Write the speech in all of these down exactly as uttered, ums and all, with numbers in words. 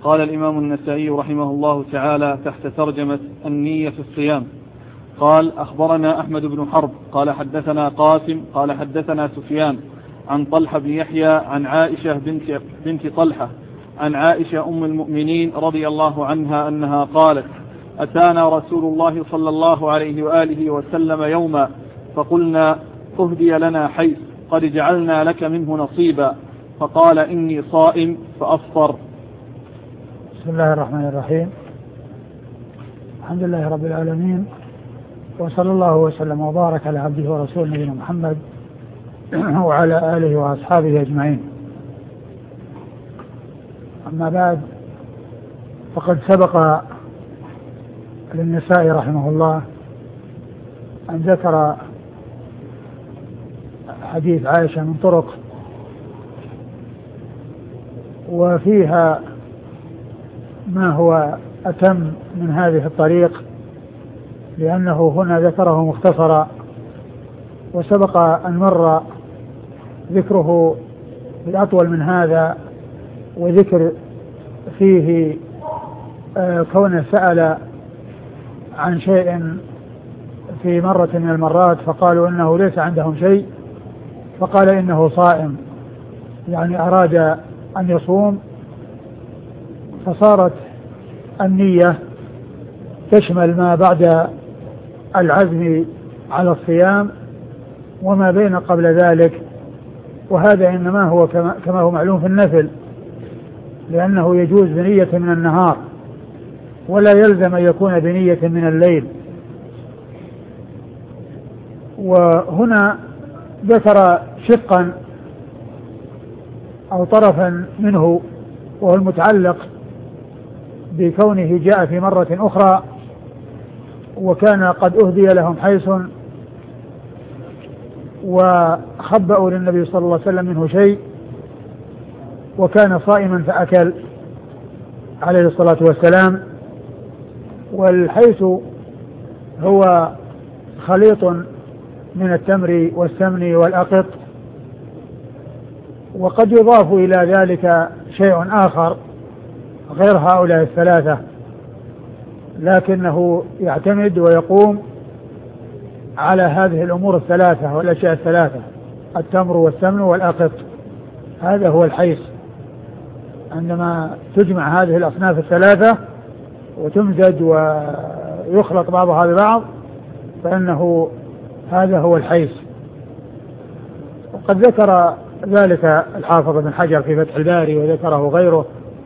قال الإمام النسائي رحمه الله تعالى تحت ترجمة النية في الصيام. قال أخبرنا أحمد بن حرب قال حدثنا قاسم قال حدثنا سفيان عن طلحة بن يحيى عن عائشة بنت, بنت طلحة عن عائشة أم المؤمنين رضي الله عنها أنها قالت أتانا رسول الله صلى الله عليه وآله وسلم يوما فقلنا أهدي لنا حيث قد جعلنا لك منه نصيبا فقال إني صائم فأفطر. بسم الله الرحمن الرحيم. الحمد لله رب العالمين، وصلى الله وسلم وبارك على عبده ورسوله نبينا محمد وعلى آله وأصحابه أجمعين. أما بعد، فقد سبق للنسائي رحمه الله أن ذكر حديث عائشة من طرق، وفيها ما هو أتم من هذه الطريق، لأنه هنا ذكره مختصرا، وسبق أن مر ذكره بالأطول من هذا، وذكر فيه آه كونه سأل عن شيء في مرة من المرات فقالوا إنه ليس عندهم شيء، فقال إنه صائم، يعني أراد أن يصوم، فصارت النية تشمل ما بعد العزم على الصيام وما بين قبل ذلك، وهذا إنما هو كما هو معلوم في النفل، لأنه يجوز بنية من النهار ولا يلزم أن يكون بنية من الليل. وهنا ذكر شقا أو طرفا منه، وهو المتعلق بكونه جاء في مرة أخرى وكان قد أهدي لهم حيث وخبأوا للنبي صلى الله عليه وسلم منه شيء، وكان صائما فأكل عليه الصلاة والسلام. والحيث هو خليط من التمر والسمن والأقط، وقد يضاف إلى ذلك شيء آخر غير هؤلاء الثلاثة، لكنه يعتمد ويقوم على هذه الأمور الثلاثة والأشياء الثلاثة: التمر والسمن والأقط. هذا هو الحيث، عندما تجمع هذه الأصناف الثلاثة وتمزج ويخلط بعضها ببعض فإنه هذا هو الحيث. وقد ذكر ذلك الحافظ بن حجر في فتح الباري وذكره غيره،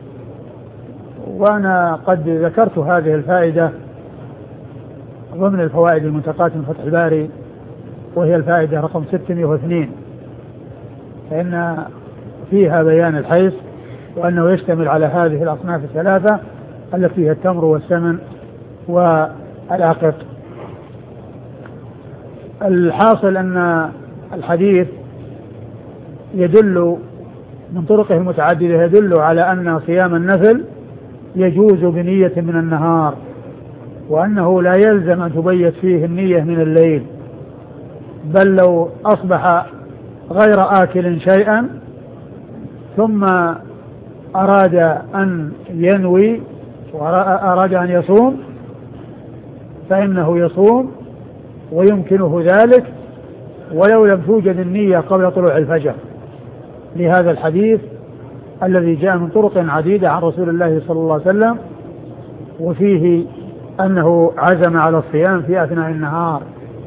وأنا قد ذكرت هذه الفائدة ضمن الفوائد المنتقاة من فتح الباري، وهي الفائدة رقم ستمائة واثنين، فإن فيها بيان الحيث وأنه يشتمل على هذه الأصناف الثلاثة التي فيها التمر والسمن والعقط. الحاصل أن الحديث يدل من طرقه المتعددة يدل على أن صيام النفل يجوز بنية من النهار، وأنه لا يلزم أن تبيت فيه النية من الليل، بل لو أصبح غير آكل شيئا ثم أراد أن ينوي وأراد أن يصوم فإنه يصوم ويمكنه ذلك ولو لم توجد النية قبل طلوع الفجر، لهذا الحديث الذي جاء من طرق عديدة عن رسول الله صلى الله عليه وسلم، وفيه أنه عزم على الصيام في أثناء النهار.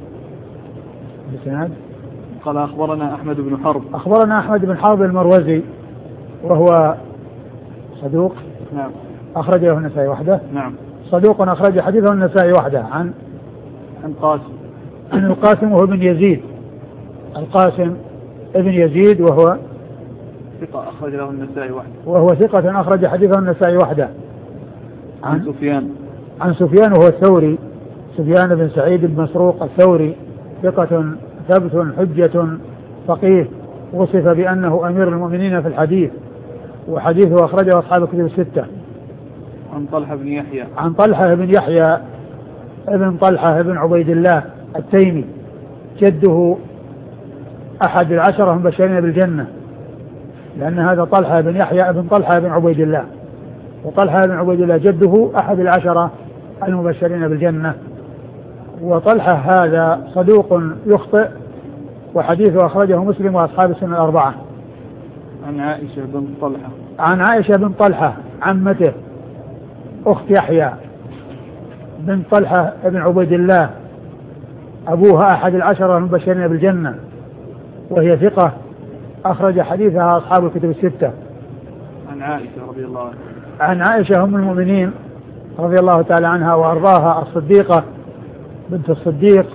بسند قال أخبرنا أحمد بن حرب أخبرنا أحمد بن حرب المروزي، وهو صدوق نعم أخرج له النسائي وحده نعم صدوق أخرج حديثه النسائي وحده عن عن قاسم عن القاسم وهو ابن يزيد القاسم ابن يزيد وهو ثقة أخرج له النسائي وحده وهو ثقة أخرج حديثه النسائي وحده عن, عن سفيان عن سفيان وهو الثوري سفيان بن سعيد بن مسروق الثوري، ثقة ثبت حجة فقيه، وصف بأنه أمير المؤمنين في الحديث، وحديثه أخرجه أصحاب الكتب الستة. عن طلحة بن يحيى عن طلحة بن يحيى ابن طلحة بن عبيد الله التيمي، جده أحد العشرة المبشرين بالجنة، لأن هذا طلحة بن يحيى ابن طلحة بن عبيد الله، وطلحة بن عبيد الله جده أحد العشرة المبشرين بالجنة. وطلحة هذا صدوق يخطئ، وحديثه أخرجه مسلم وأصحاب السنة الأربعة. عن عائشة بن طلحة عن عائشة بن طلحة عمته أخت يحيى بن طلحة بن عبيد الله، أبوها أحد العشرة المبشرين بالجنة، وهي ثقة أخرج حديثها أصحاب الكتب الستة. عن عائشة رضي الله عنها عن عائشة أم المؤمنين رضي الله تعالى عنها وأرضاها، الصديقة بنت الصديق،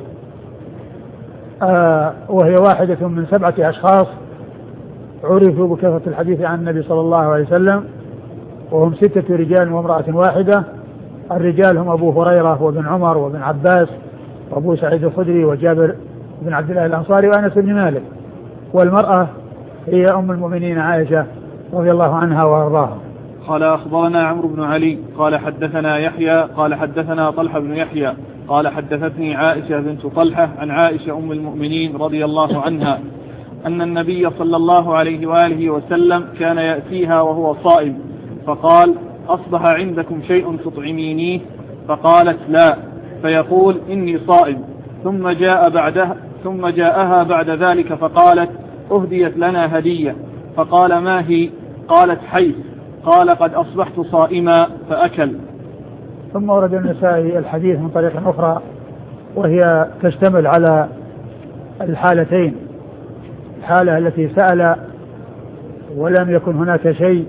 آه وهي واحدة من سبعة أشخاص عرفوا بكثرة الحديث عن النبي صلى الله عليه وسلم، وهم ستة رجال وامرأة واحدة. الرجال هم أبو هريرة وابن عمر وابن عباس وأبو سعيد الخدري وجابر بن عبد الله الأنصاري وأنس بن مالك، والمرأة هي أم المؤمنين عائشة رضي الله عنها وأرضاها. قال أخبرنا عمرو بن علي قال حدثنا يحيى قال حدثنا طلحة بن يحيى قال حدثتني عائشة بنت طلحة عن عائشة أم المؤمنين رضي الله عنها أن النبي صلى الله عليه وآله وسلم كان يأتيها وهو صائم، فقال: أصبح عندكم شيء تطعمينيه؟ فقالت: لا. فيقول: إني صائم. ثم جاء بعدها ثم جاءها بعد ذلك فقالت: أهديت لنا هدية. فقال: ما هي؟ قالت: حيث. قال: قد أصبحت صائما، فأكل. ثم ورد النسائي الحديث من طريق أخرى، وهي تشتمل على الحالتين: الحالة التي سأل ولم يكن هناك شيء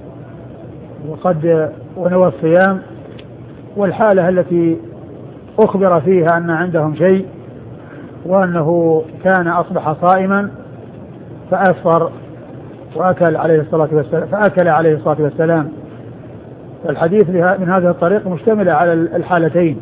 وقد ونوى الصيام، والحالة التي أخبر فيها أن عندهم شيء وأنه كان أصبح صائما فأفطر وأكل عليه الصلاة والسلام فأكل عليه الصلاة والسلام. فالحديث من هذا الطريق مشتمل على الحالتين.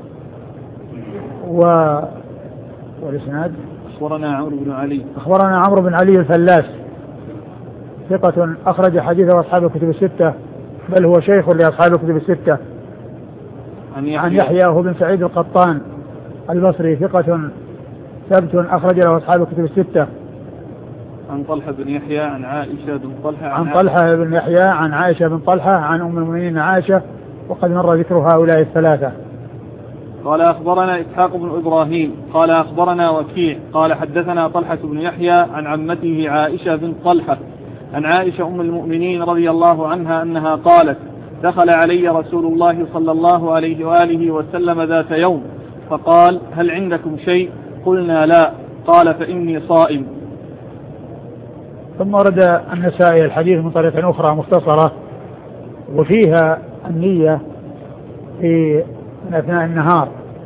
و والإسناد: أخبرنا عمرو بن علي أخبرنا عمرو بن علي الفلاس، ثقة أخرج حديثه أصحاب الكتب الستة، بل هو شيخ لأصحاب الكتب الستة. عن يحيى, عن يحيى هو بن سعيد القطان البصري، ثقة ثبت أخرج له أصحاب الكتب الستة. عن طلحة بن يحيى عن عائشة بن طلحة عن, عن طلحة بن يحيى عن عائشة بن طلحة عن أم المؤمنين عائشة، وقد مر ذكر هؤلاء الثلاثة. قال أخبرنا إسحاق بن إبراهيم قال أخبرنا وكيع قال حدثنا طلحة بن يحيى عن عمته عائشة بن طلحة عن عائشة أم المؤمنين رضي الله عنها أنها قالت: دخل علي رسول الله صلى الله عليه وآله وسلم ذات يوم فقال: هل عندكم شيء؟ قلنا: لا. قال: فإني صائم. ثم ورد النسائي الحديث من طريق أخرى مختصرة، وفيها النية في أثناء النهار.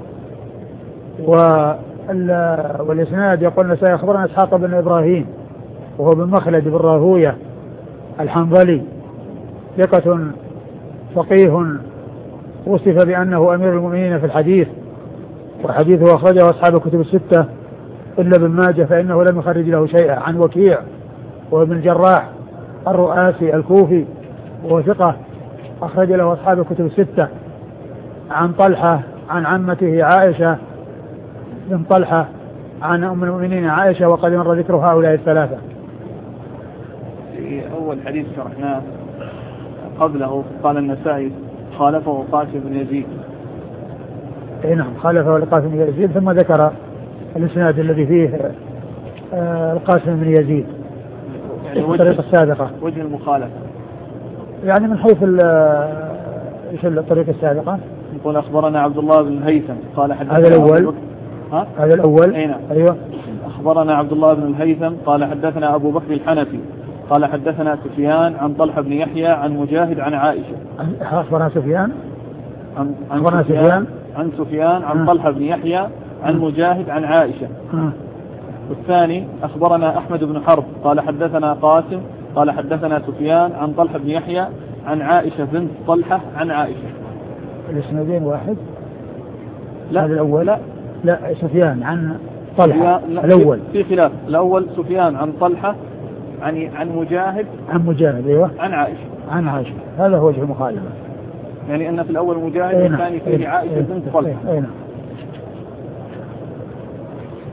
والإسناد يقول النسائي: أخبرنا إسحاق بن إبراهيم وهو بن مخلد بن راهوية الحنظلي، ثقة فقيه وصف بأنه أمير المؤمنين في الحديث، وحديثه أخرجه أصحاب الكتب الستة إلا ابن ماجه فإنه لم يخرج له شيئا. عن وكيع وابن الجراح الرؤاسي الكوفي وهو ثقة أخرج له أصحاب الكتب الستة. عن طلحة عن عمته عائشة بن طلحة عن أم المؤمنين عائشة، وقد مر ذكر هؤلاء الثلاثة. في أول حديث شرحناه قبله قال النسائي: خالفه قاسم بن يزيد. اي نعم، خالفه القاسم بن يزيد، ثم ذكر الإسناد الذي فيه آه القاسم بن يزيد يعني الطريقة السابقة. وجه المخالفة يعني من حيث ايش الطريقة السابقة؟ يقول: أخبرنا عبد الله بن الهيثم قال حدثنا هذا الأول ها؟ هذا الأول أين؟ أيوة. أخبرنا عبد الله بن الهيثم قال حدثنا أبو بكر الحنفي قال حدثنا سفيان عن طلحة بن يحيى عن مجاهد عن عائشة. أخبرنا سفيان عن عن سفيان عن سفيان عن طلحة بن يحيى عن مجاهد عن عائشة. والثاني: أخبرنا أحمد بن حرب قال حدثنا قاسم قال حدثنا سفيان عن طلحة بن يحيى عن عائشة بنت طلحة عن عائشة. الاسنادين واحد؟ لا. هذا الأول لا لا سفيان عن طلحة. لا. الأول في خلاف. الأول سفيان عن طلحة عن عن مجاهد عن مجاهد أيوة عن عائشة عن عائشة. هذا هو وجه المخالفة، يعني أن في الأول مجاهد والثاني فيه عائشة بنت طلحة.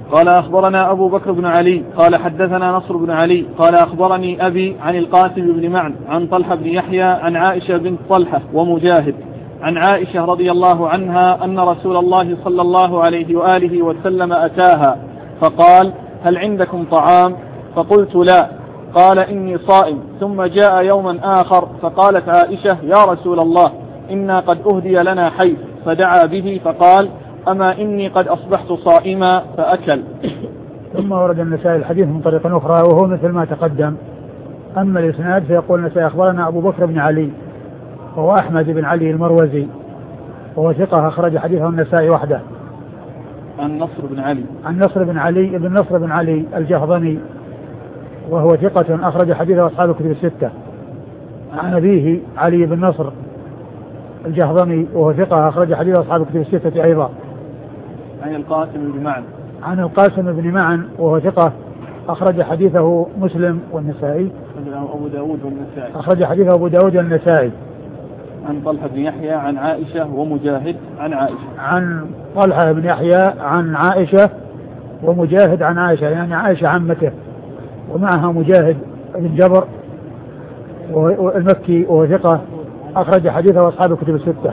قال أخبرنا أبو بكر بن علي قال حدثنا نصر بن علي قال أخبرني أبي عن القاسم بن معن عن طلحة بن يحيى عن عائشة بنت طلحة ومجاهد عن عائشة رضي الله عنها أن رسول الله صلى الله عليه وآله وسلم أتاها فقال هل عندكم طعام؟ فقلت لا. قال إني صائم. ثم جاء يوما آخر فقالت عائشة يا رسول الله إنا قد أهدي لنا حيث، فدعا به فقال أما إني قد أصبحت صائما فأكل. ثم ورد النسائي الحديث من طريق أخرى وهو مثل ما تقدم. أما الإسناد فيقول النسائي أخبرنا أبو بكر بن علي وهو أحمد بن علي المروزي وهو ثقة أخرج حديثه النسائي وحده. عن نصر بن علي عن نصر بن علي بن نصر بن علي الجهضمي وهو ثقة أخرج حديثه أصحاب الكتب الستة. عن أبيه علي بن نصر الجهضمي وهو ثقة أخرج حديثه أصحاب الكتب الستة أيضا. عن القاسم بن معن عن القاسم بن معن وهو ثقة أخرج حديثه مسلم والنسائي. أبو داود والنسائي. أخرج حديثه أبو داود والنسائي. عن طلحة بن يحيى عن عائشة ومجاهد عن عائشة. عن طلحة بن يحيى عن عائشة ومجاهد عن عائشة، يعني عائشة عمته ومعها مجاهد بن جبر المكي وهو ثقة أخرج حديثه أصحاب الكتب الستة.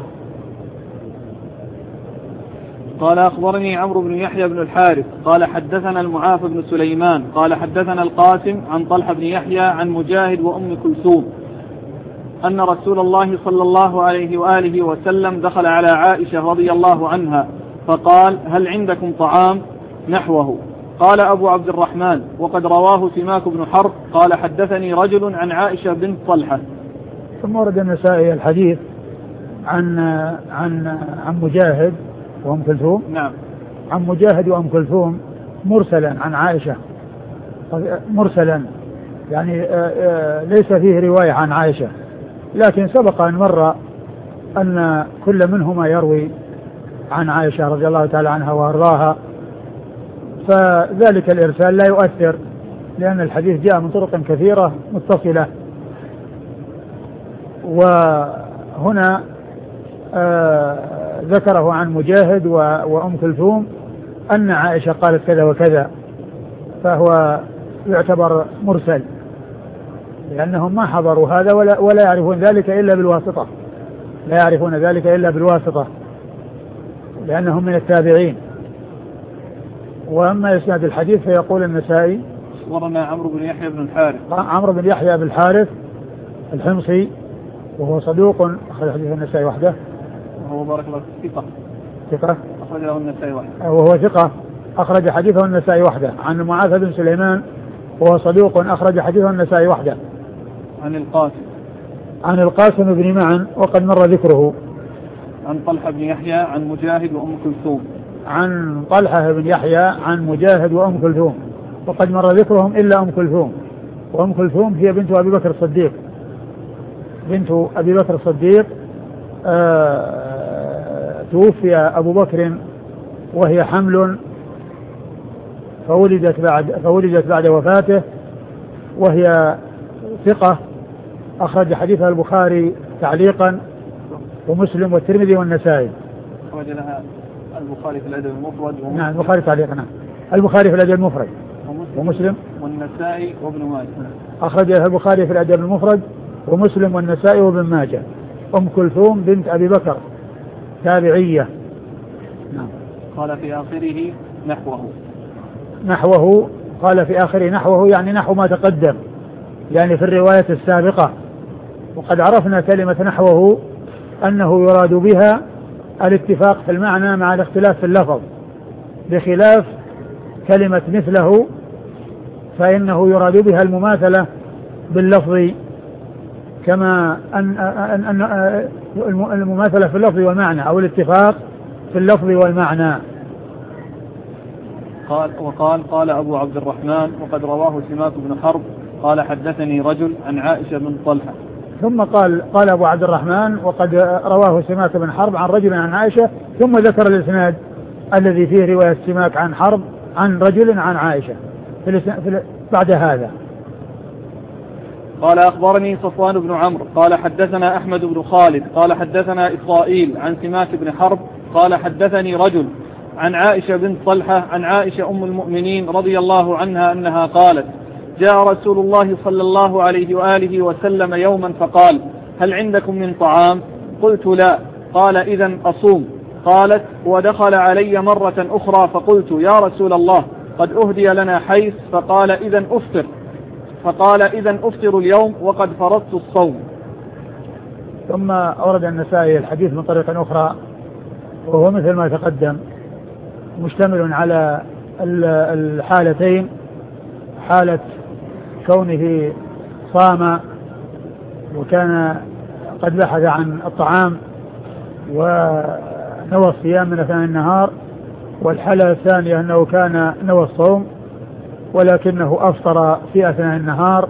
قال أخبرني عمرو بن يحيى بن الحارث قال حدثنا المعافى بن سليمان قال حدثنا القاسم عن طلحة بن يحيى عن مجاهد وأم كلثوم أن رسول الله صلى الله عليه وآله وسلم دخل على عائشة رضي الله عنها فقال هل عندكم طعام؟ نحوه. قال أبو عبد الرحمن وقد رواه سماك بن حرب قال حدثني رجل عن عائشة بنت طلحة. ثم ورد النسائي الحديث عن عن عن مجاهد وأم كلثوم. نعم. عن مجاهد وأم كلثوم مرسلا عن عائشة، مرسلا يعني ليس فيه رواية عن عائشة، لكن سبق أن مر أن كل منهما يروي عن عائشة رضي الله تعالى عنها وأرضاها، فذلك الإرسال لا يؤثر لأن الحديث جاء من طرق كثيرة متصلة. وهنا آه ذكره عن مجاهد وأم كلثوم أن عائشة قالت كذا وكذا، فهو يعتبر مرسل لأنهم ما حضروا هذا ولا, ولا يعرفون ذلك إلا بالواسطة، لا يعرفون ذلك إلا بالواسطة لأنهم من التابعين. وأما إسناد الحديث فيقول النسائي أخبرنا عمرو بن يحيى بن الحارث عمرو بن يحيى بن الحارث الحمصي وهو صدوق أخرج حديث النسائي وحده. وهو بارك الله ثقة ثقة أخرجه النسائي وحده. وهو ثقة أخرج حديثه النسائي وحده. عن معاذ بن سليمان وهو صدوق أخرج حديثه النسائي وحده. عن القاسم عن القاسم بن معن وقد مر ذكره. عن طلحة بن يحيى عن مجاهد وأم كلثوم. عن طلحة بن يحيى عن مجاهد وأم كلثوم وقد مر ذكرهم إلا أم كلثوم، وأم كلثوم هي بنت أبي بكر الصديق، بنت أبي بكر الصديق. آه توفي أبو بكر وهي حمل فولدت بعد, فولدت بعد وفاته، وهي ثقة أخرج حديثها البخاري تعليقا ومسلم والترمذي والنسائي. أخرج لها البخاري في الأدب المفرد. نعم البخاري تعليقا. نعم البخاري في الأدب المفرد ومسلم والنسائي وابن ماجه. أخرج لها البخاري في الأدب المفرد ومسلم والنسائي وابن ماجه. أم كلثوم بنت أبي بكر تابعية. نعم. قال في آخره نحوه. نحوه قال في آخره نحوه يعني نحو ما تقدم، يعني في الرواية السابقة. وقد عرفنا كلمة نحوه أنه يراد بها الاتفاق في المعنى مع الاختلاف في اللفظ، بخلاف كلمة مثله فإنه يراد بها المماثلة باللفظ، كما أن, أن, أن المماثلة في اللفظ والمعنى أو الاتفاق في اللفظ والمعنى. قال وقال قال أبو عبد الرحمن وقد رواه سماك بن حرب قال حدثني رجل عن عائشة بن طلحة. ثم قال قال أبو عبد الرحمن وقد رواه سماك بن حرب عن رجل عن عائشة، ثم ذكر الإسناد الذي فيه رواية سماك عن حرب عن رجل عن عائشة في في بعد هذا. قال أخبرني صفوان بن عمرو قال حدثنا أحمد بن خالد قال حدثنا إسرائيل عن سماك بن حرب قال حدثني رجل عن عائشة بنت طلحة عن عائشة أم المؤمنين رضي الله عنها أنها قالت: جاء رسول الله صلى الله عليه وآله وسلم يوما فقال: هل عندكم من طعام؟ قلت: لا. قال: إذن أصوم. قالت: ودخل علي مرة أخرى فقلت: يا رسول الله قد أهدي لنا حيث. فقال: إذن أفطر. فقال: إذن أفطر اليوم وقد فرضت الصوم. ثم أورد النسائي الحديث من طريق أخرى وهو مثل ما تقدم، مشتمل على الحالتين، حالة كونه صام وكان قد بحث عن الطعام ونوى الصيام من أثناء النهار، والحالة الثانية أنه كان نوى الصوم ولكنه أفطر في أثناء النهار.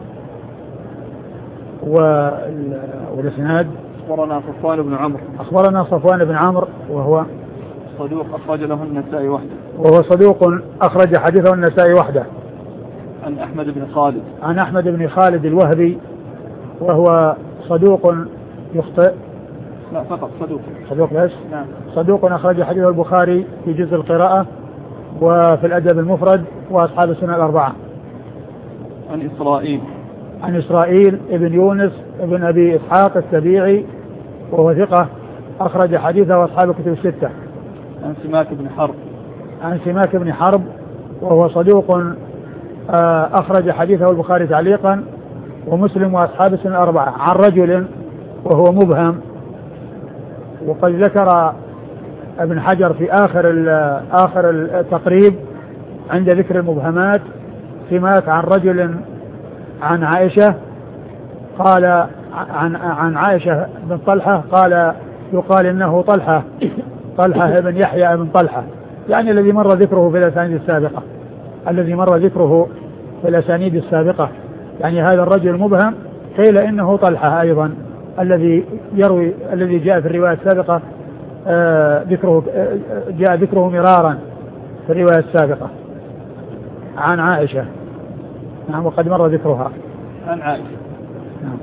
والإسناد: أخبرنا صفوان بن عمرو أخبرنا صفوان بن عمرو وهو صدوق أخرج له النسائي وحده وهو صدوق أخرج حديثه النسائي وحده. عن أحمد بن خالد عن أحمد بن خالد الوهبي وهو صدوق يخطئ. لا فقط صدوق. صدوق ليش؟ نعم. صدوق أخرج حديثه البخاري في جزء القراءة وفي الأدب المفرد وأصحاب السنة الأربعة. عن إسرائيل عن إسرائيل ابن يونس ابن أبي إسحاق السبيعي وهو ثقة أخرج حديثه وأصحاب الكتب الستة. عن سماك بن حرب عن سماك بن حرب وهو صدوق أخرج حديثه البخاري تعليقا ومسلم وأصحاب السنة الأربعة. عن رجل وهو مبهم، وقد ذكر ابن حجر في آخر آخر التقريب عند ذكر المبهمات سماك عن رجل عن عائشة قال عن عن عائشة بن طلحة قال يقال إنه طلحة طلحة بن يحيى بن طلحة، يعني الذي مر ذكره في الأسانيد السابقة الذي مر ذكره في الأسانيد السابقة يعني هذا الرجل مبهم قيل إنه طلحة أيضا الذي يروي الذي جاء في الرواية السابقة آه ذكره آه جاء ذكره مرارا في الرواية السابقة عن عائشة. نعم. وقد مر ذكرها عن عائشة. نعم.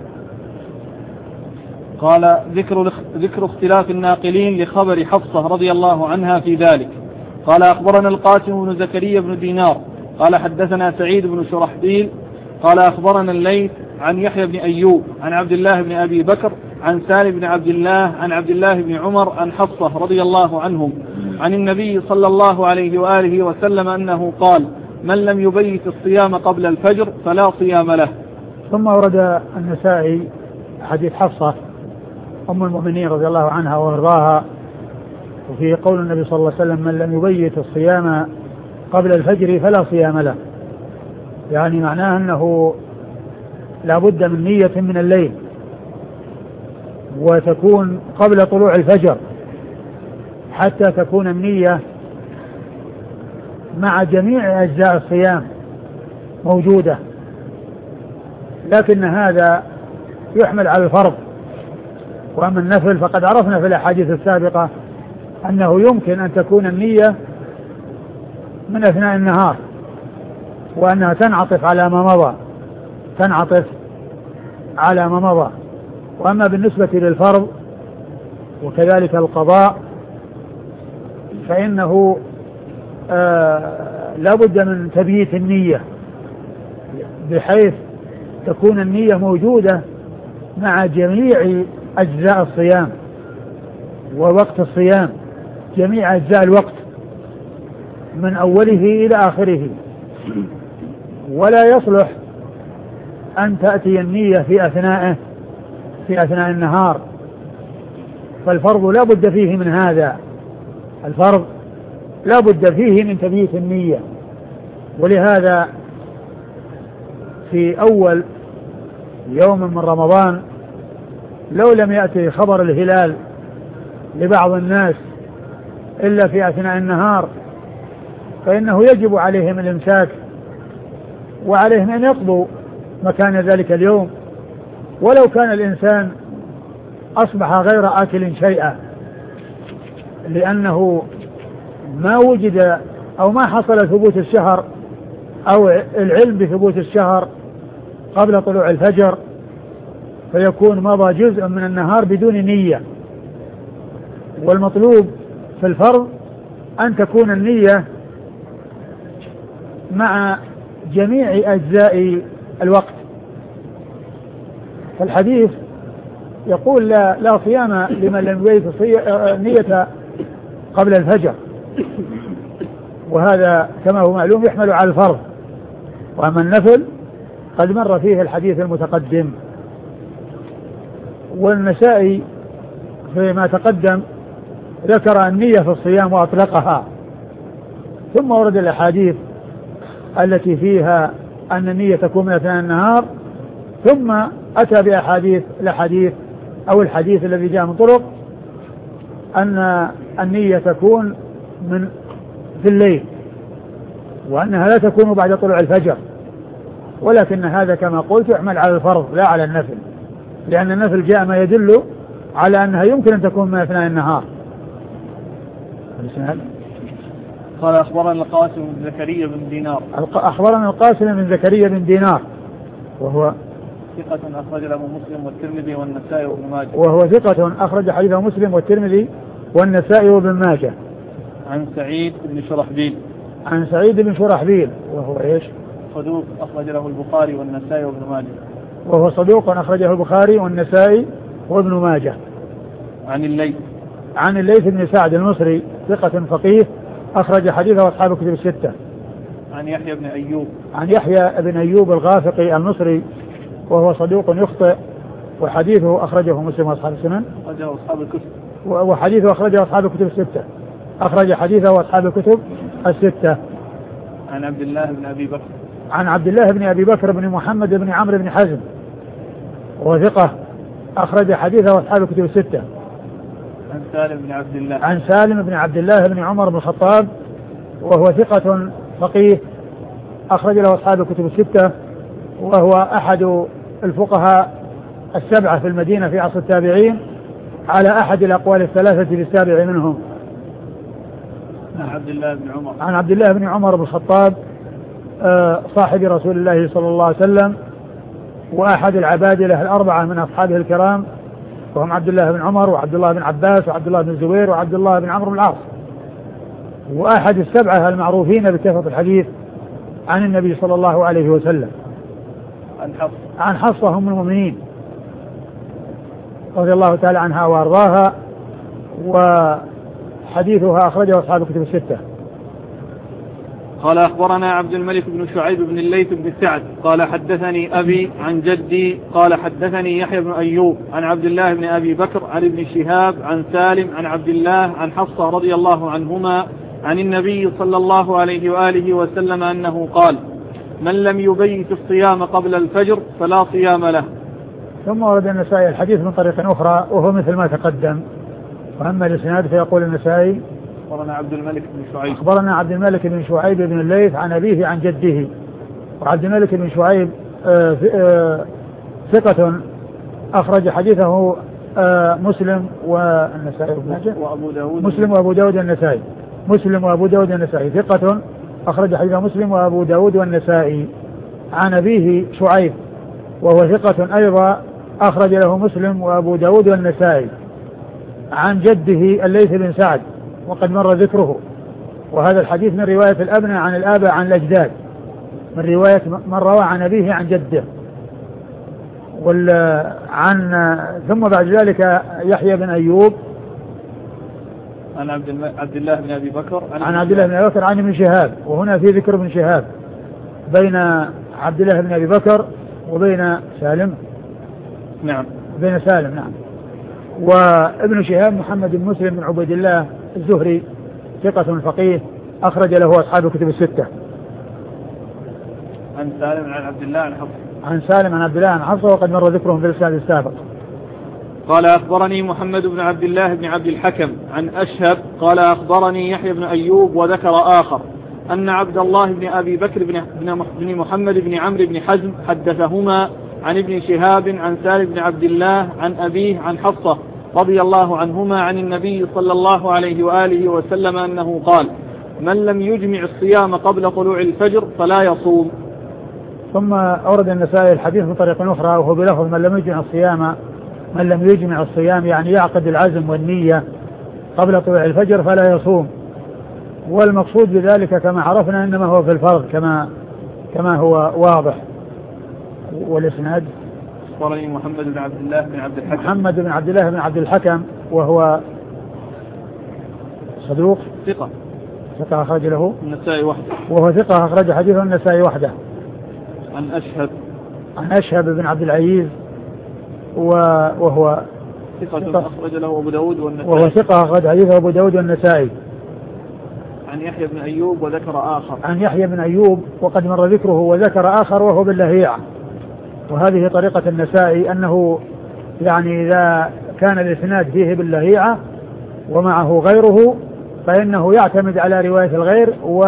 قال: ذكر ذكر اختلاف الناقلين لخبر حفصة رضي الله عنها في ذلك. قال: أخبرنا القاسم بن زكريا بن دينار قال: حدثنا سعيد بن شرحبيل قال: أخبرنا الليث عن يحيى بن أيوب عن عبد الله بن أبي بكر عن سالم بن عبد الله عن عبد الله بن عمر عن حفصة رضي الله عنهم عن النبي صلى الله عليه وآله وسلم أنه قال: من لم يبيت الصيام قبل الفجر فلا صيام له. ثم ورد النسائي حديث حفصة أم المؤمنين رضي الله عنها وارضاها، وفي قول النبي صلى الله عليه وسلم: من لم يبيت الصيام قبل الفجر فلا صيام له، يعني معناه أنه لا بد من نية من الليل وتكون قبل طلوع الفجر حتى تكون النية مع جميع أجزاء الصيام موجودة، لكن هذا يحمل على الفرض. وأما النفل فقد عرفنا في الأحاديث السابقة أنه يمكن أن تكون النية من أثناء النهار وأنها تنعطف على ما مضى تنعطف على ما مضى وأما بالنسبة للفرض وكذلك القضاء فإنه آه لا بد من تبييت النية بحيث تكون النية موجودة مع جميع أجزاء الصيام ووقت الصيام، جميع أجزاء الوقت من أوله إلى آخره، ولا يصلح أن تأتي النية في أثناءه في أثناء النهار، فالفرض لا بد فيه من هذا، الفرض لا بد فيه من تبييت النية. ولهذا في أول يوم من رمضان لو لم يأتي خبر الهلال لبعض الناس إلا في أثناء النهار فإنه يجب عليهم الإمساك وعليهم أن يقضوا مكان ذلك اليوم ولو كان الإنسان أصبح غير آكل شيئا، لأنه ما وجد أو ما حصل ثبوت الشهر أو العلم بثبوت الشهر قبل طلوع الفجر، فيكون مضى جزء من النهار بدون نية. والمطلوب في الفرض أن تكون النية مع جميع أجزاء الوقت. فالحديث يقول لا, لا صيام لمن لم يبيت النية قبل الفجر، وهذا كما هو معلوم يحمل على الفرض، وأما النفل قد مر فيه الحديث المتقدم. والنسائي فيما تقدم ذكر النية في الصيام وأطلقها، ثم ورد الأحاديث التي فيها أن النية تكون من أثناء النهار، ثم أتى بأحاديث الحديث أو الحديث الذي جاء من طرق أن النية تكون من في الليل، وأنها لا تكون بعد طلوع الفجر، ولكن هذا كما قلت يحمل على الفرض لا على النفل، لأن النفل جاء ما يدل على أنها يمكن أن تكون من أثناء النهار. قال أخبرنا القاسم بن زكريا بن دينار. أخبرنا القاسم بن زكريا بن دينار وهو ثقة أخرج له مسلم والترمذي والنسائي وابن ماجه. وهو ثقة أخرج حديثه مسلم والترمذي والنسائي وابن ماجه. عن سعيد بن شرحبيل. عن سعيد بن شرحبيل وهو إيش؟ صدوق أخرج له البخاري والنسائي وابن ماجه. وهو صدوق أخرجه البخاري والنسائي وابن ماجه. عن الليث. عن الليث بن سعد المصري ثقة فقيه أخرج حديثه أصحاب الكتب الستة. عن يحيى بن أيوب. عن يحيى بن أيوب الغافقي المصري وهو صدوق يخطئ، وحديثه أخرجه مسلم وأصحاب السنن. أخرجه أصحاب الكتب. وحديثه أخرجه أصحاب الكتب الستة. أخرج حديثه أصحاب الكتب الستة. عن عبد الله بن أبي بكر. عن عبد الله بن أبي بكر بن محمد بن عمرو بن حزم وهو ثقة أخرج حديثه أصحاب الكتب الستة. عن سالم بن عبد الله. عن سالم بن عبد الله بن عمر بن الخطاب وهو ثقة فقيه أخرج له أصحاب الكتب الستة، وهو أحد الفقهاء السبعة في المدينة في عصر التابعين على أحد الأقوال الثلاثة في السابع منهم. عن عبد الله بن عمر. عن عبد الله بن عمر بن الخطاب صاحب رسول الله صلى الله عليه وسلم، وأحد العبادلة الأربعة من أصحابه الكرام، وهم عبد الله بن عمر وعبد الله بن عباس وعبد الله بن الزبير وعبد الله بن عمرو بن العاص، وأحد السبعة المعروفين بكثرة الحديث عن النبي صلى الله عليه وسلم. عن حفصة. عن حفصة أم المؤمنين رضي الله تعالى عنها وأرضاها، وحديثها أخرجه أصحاب الكتب الستة. قال أخبرنا عبد الملك بن شعيب بن الليث بن سعد قال حدثني أبي عن جدي قال حدثني يحيى بن أيوب عن عبد الله بن أبي بكر عن ابن شهاب عن سالم عن عبد الله عن حفصة رضي الله عنهما عن النبي صلى الله عليه وآله وسلم أنه قال: من لم يبيت الصيام قبل الفجر فلا صيام له. ثم ورد النسائي الحديث من طريق أخرى وهو مثل ما تقدم. وأما الإسناد فيقول النسائي: أخبرنا عبد الملك بن شعيب. أخبرنا عبد الملك بن شعيب بن الليث عن أبيه عن جده. وعبد الملك بن شعيب آه آه ثقة أخرج حديثه آه مسلم والنسائي وأبو داود. مسلم وأبو داود النسائي. مسلم وأبو داود النسائي ثقة أخرج حديثه مسلم وأبو داود والنسائي. عن أبيه شعيب وهو ثقة أيضا أخرج له مسلم وأبو داود والنسائي. عن جده الليث بن سعد وقد مر ذكره، وهذا الحديث من رواية الأبناء عن الآباء عن الأجداد، من رواية من روى عن أبيه عن جده. عن ثم بعد ذلك يحيى بن أيوب عن عبد الله بن أبي بكر عن, عن عبد الله بن أبي بكر عن ابن شهاب، وهنا في ذكر ابن شهاب بين عبد الله بن أبي بكر وبين سالم. نعم بين سالم نعم. وابن شهاب محمد بن مسلم بن عبيد الله الزهري ثقة فقيه أخرج له أصحاب الكتب الستة. عن سالم عن عبد الله عن حفصة. عن سالم عن عبد الله عن حفصة وقد مر ذكرهم في الإسناد السابق. قال أخبرني محمد بن عبد الله بن عبد الحكم عن أشهب قال أخبرني يحيى بن أيوب وذكر آخر أن عبد الله بن أبي بكر بن محمد بن عمرو بن حزم حدثهما عن ابن شهاب عن سالم بن عبد الله عن أبيه عن حفصة رضي الله عنهما عن النبي صلى الله عليه وآله وسلم أنه قال: من لم يجمع الصيام قبل طلوع الفجر فلا يصوم. ثم أورد النسائي الحديث من طريق أخرى وهو بلفظ: من لم يجمع الصيام من لم يجمع الصيام يعني يعقد العزم والنية قبل طلوع الفجر فلا يصوم. والمقصود بذلك كما عرفنا إنما هو في الفرض كما كما هو واضح. والإسناد أخبرني محمد بن عبد الله بن عبد الحكم محمد بن عبد الله بن عبد الحكم وهو صدوق ثقة ثقة أخرج له النسائي وحده وهو ثقة أخرج حديثه النسائي وحده. عن أشهب عن أشهب بن عبد العزيز وهو ثقة أخرج له أبو داود والنسائي وهو ثقة أخرج حديثه أبو داود والنسائي. عن يحيى بن أيوب وذكر آخر عن يحيى بن أيوب وقد مر ذكره وذكر آخر وهو باللهيعة. وهذه طريقة النسائي أنه يعني إذا كان الإسناد فيه باللهيعة ومعه غيره فإنه يعتمد على رواية الغير و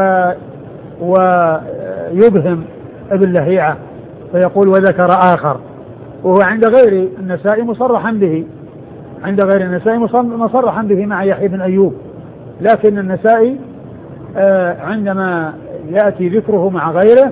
ويبهم باللهيعة فيقول وذكر آخر، وهو عند غير النسائي مصرحا به عند غير النسائي مصرحا به مع يحيى بن أيوب، لكن النسائي عندما يأتي ذكره مع غيره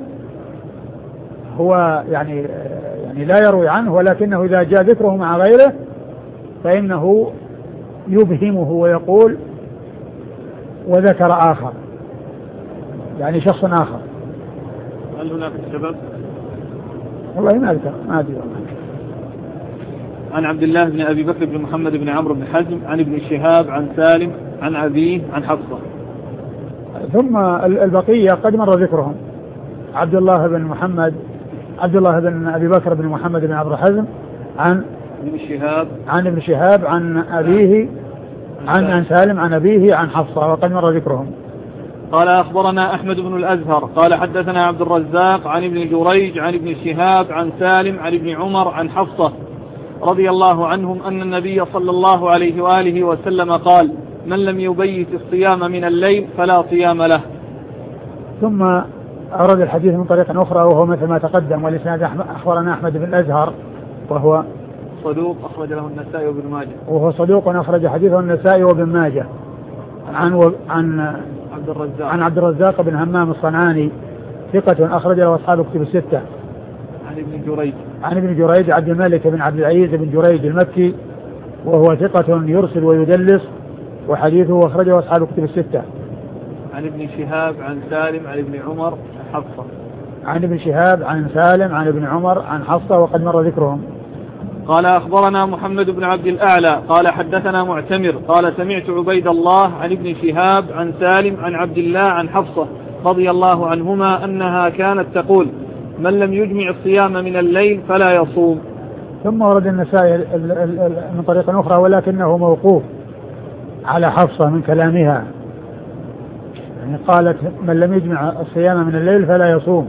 هو يعني يعني لا يروي عنه، ولكنه إذا جاء ذكره مع غيره فإنه يبهمه ويقول وذكر آخر، يعني شخص آخر. هل هناك سبب؟ والله ما أذكر ما أدري والله. عن عبد الله بن أبي بكر بن محمد بن عمرو بن حزم عن ابن شهاب عن سالم عن أبيه عن حفصة. ثم البقية قد مر ذكرهم. عبد الله بن محمد عبد الله بن أبي بكر بن محمد بن عمرو حزم عن ابن شهاب عن ابن شهاب عن أبيه عن عن سالم عن أبيه عن حفصة وقد مر ذكرهم. قال أخبرنا أحمد بن الأزهر قال حدثنا عبد الرزاق عن ابن جريج عن ابن شهاب عن سالم عن ابن عمر عن حفصة رضي الله عنهم أن النبي صلى الله عليه وآله وسلم قال من لم يبيت الصيام من الليل فلا صيام له. ثم أورد الحديث من طريق أخرى وهو مثل ما تقدم، والإسناد أخبرنا أحمد بن الأزهر وهو صدوق أخرج له النسائي وابن ماجه وهو صدوق أخرج حديثه النسائي وابن ماجه. عن و... عن عبد الرزاق عن عبد الرزاق بن همام الصنعاني ثقة أخرج له أصحاب كتب الستة. عن ابن جريج عن ابن جريج عبد الملك بن عبد العزيز بن جريج المكي وهو ثقة يرسل ويدلس وحديثه أخرجه أصحاب كتب الستة. عن ابن شهاب عن سالم عن ابن عمر عن حفصة. عن ابن شهاب عن سالم عن ابن عمر عن حفصة وقد مر ذكرهم. قال أخبرنا محمد بن عبد الأعلى قال حدثنا معتمر قال سمعت عبيد الله عن ابن شهاب عن سالم عن عبد الله عن حفصة رضي الله عنهما أنها كانت تقول من لم يجمع الصيام من الليل فلا يصوم. ثم ورد النسائي من طريق أخرى ولكنه موقوف على حفصة من كلامها، يعني قالت من لم يجمع الصيام من الليل فلا يصوم،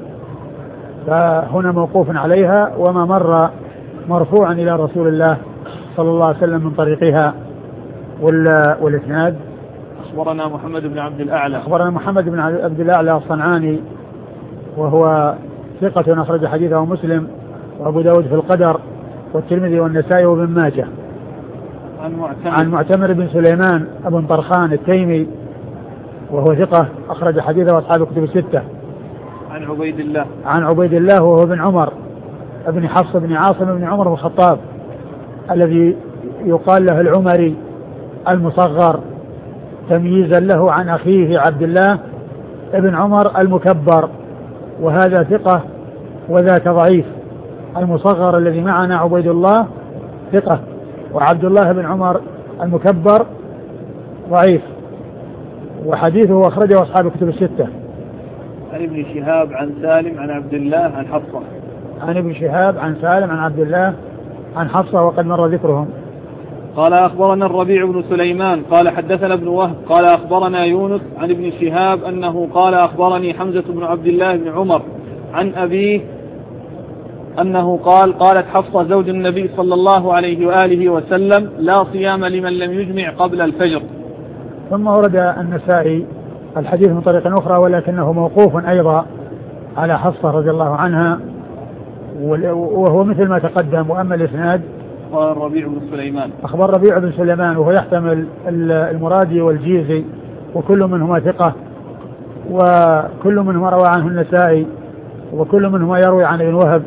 فهنا موقوف عليها وما مر مرفوعا إلى رسول الله صلى الله عليه وسلم من طريقها. والإسناد أخبرنا محمد بن عبد الأعلى أخبرنا محمد بن عبد الأعلى الصنعاني وهو ثقة أخرج حديثه مسلم وأبو داود في القدر والترمذي والنسائي وابن ماجه. عن معتمر, عن معتمر بن سليمان أبو طرخان التيمي وهو ثقة أخرج حديثه أصحاب كتب الستة. عن عبيد الله عن عبيد الله وهو ابن عمر ابن حفص بن عاصم بن عمر بن الخطاب الذي يقال له العمري المصغر تمييزا له عن أخيه عبد الله ابن عمر المكبر، وهذا ثقة وذاك ضعيف. المصغر الذي معنا عبيد الله ثقة، وعبد الله بن عمر المكبر ضعيف، وحديثه أخرجه أصحاب كتب الستة. عن ابن شهاب عن سالم عن عبد الله عن حفصة. عن ابن شهاب عن سالم عن عبد الله عن حفصة وقد مر ذكرهم. قال أخبرنا الربيع بن سليمان قال حدثنا ابن وهب قال أخبرنا يونس عن ابن شهاب أنه قال أخبرني حمزة بن عبد الله بن عمر عن أبيه أنه قال قالت حفصة زوج النبي صلى الله عليه وآله وسلم لا صيام لمن لم يجمع قبل الفجر. ثم ورد النسائي الحديث من طريق أخرى ولكنه موقوف أيضا على حفصة رضي الله عنها وهو مثل ما تقدم. وأما الإسناد قال الربيع بن سليمان أخبر ربيع بن سليمان وهو يحتمل المرادي والجيزي وكل منهما ثقة وكل منهما روى عنه النسائي وكل منهما يروي عن ابن وهب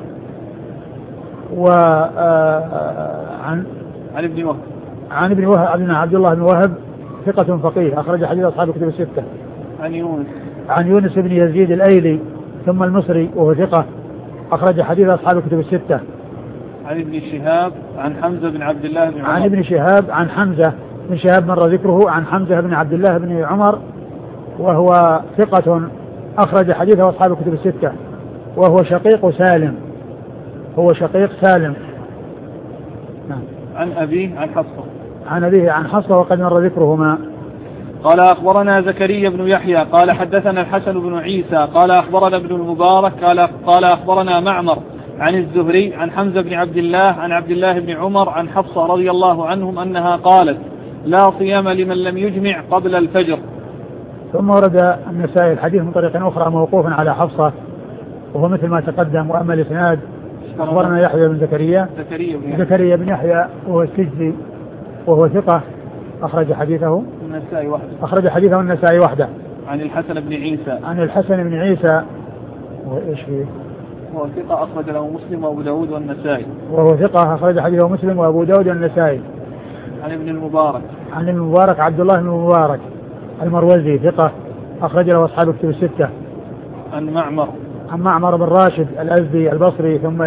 وعن عن ابن وهب عن ابن وهب عن عبد الله بن وهب ثقة فقيه أخرج حديث أصحاب الكتب الستة. عن يونس عن يونس بن يزيد الأيلي ثم المصري وهو ثقة أخرج حديث أصحاب الكتب الستة. عن ابن شهاب عن حمزة بن عبد الله بن عمر. عن ابن شهاب عن حمزة بن شهاب مر ذكره عن حمزة بن عبد الله بن عمر وهو ثقة أخرج حديثه أصحاب الكتب الستة وهو شقيق سالم هو شقيق سالم. نعم. عن أبيه عن حفصة عن أبيه عن حفصة وقد مر ذكرهما. قال أخبرنا زكريا بن يحيى قال حدثنا الحسن بن عيسى قال أخبرنا ابن المبارك قال قال أخبرنا معمر عن الزهري عن حمزة بن عبد الله عن عبد الله بن عمر عن حفصة رضي الله عنهم أنها قالت لا صيام لمن لم يجمع قبل الفجر. ثم ورد النسائي الحديث من طريق أخرى موقوفا على حفصة وهو مثل ما تقدم. وأما الإسناد أخبرنا يحيى بن زكريا زكريا بن يحيى, زكريا بن يحيى وهو السجزي وهو ثقة أخرج حديثه النسائي وحده أخرج حديثه النسائي وحده. عن الحسن بن عيسى عن الحسن بن عيسى وإيش فيه وهو ثقة أخرج له مسلم وأبو داود والنسائي وهو ثقة أخرج حديثه مسلم وأبو داود والنسائي. عن ابن المبارك عن ابن المبارك عبد الله بن المبارك المروزي ثقة أخرج له أصحاب الكتب الستة. عن معمر عن معمر بن راشد الأزدي البصري ثم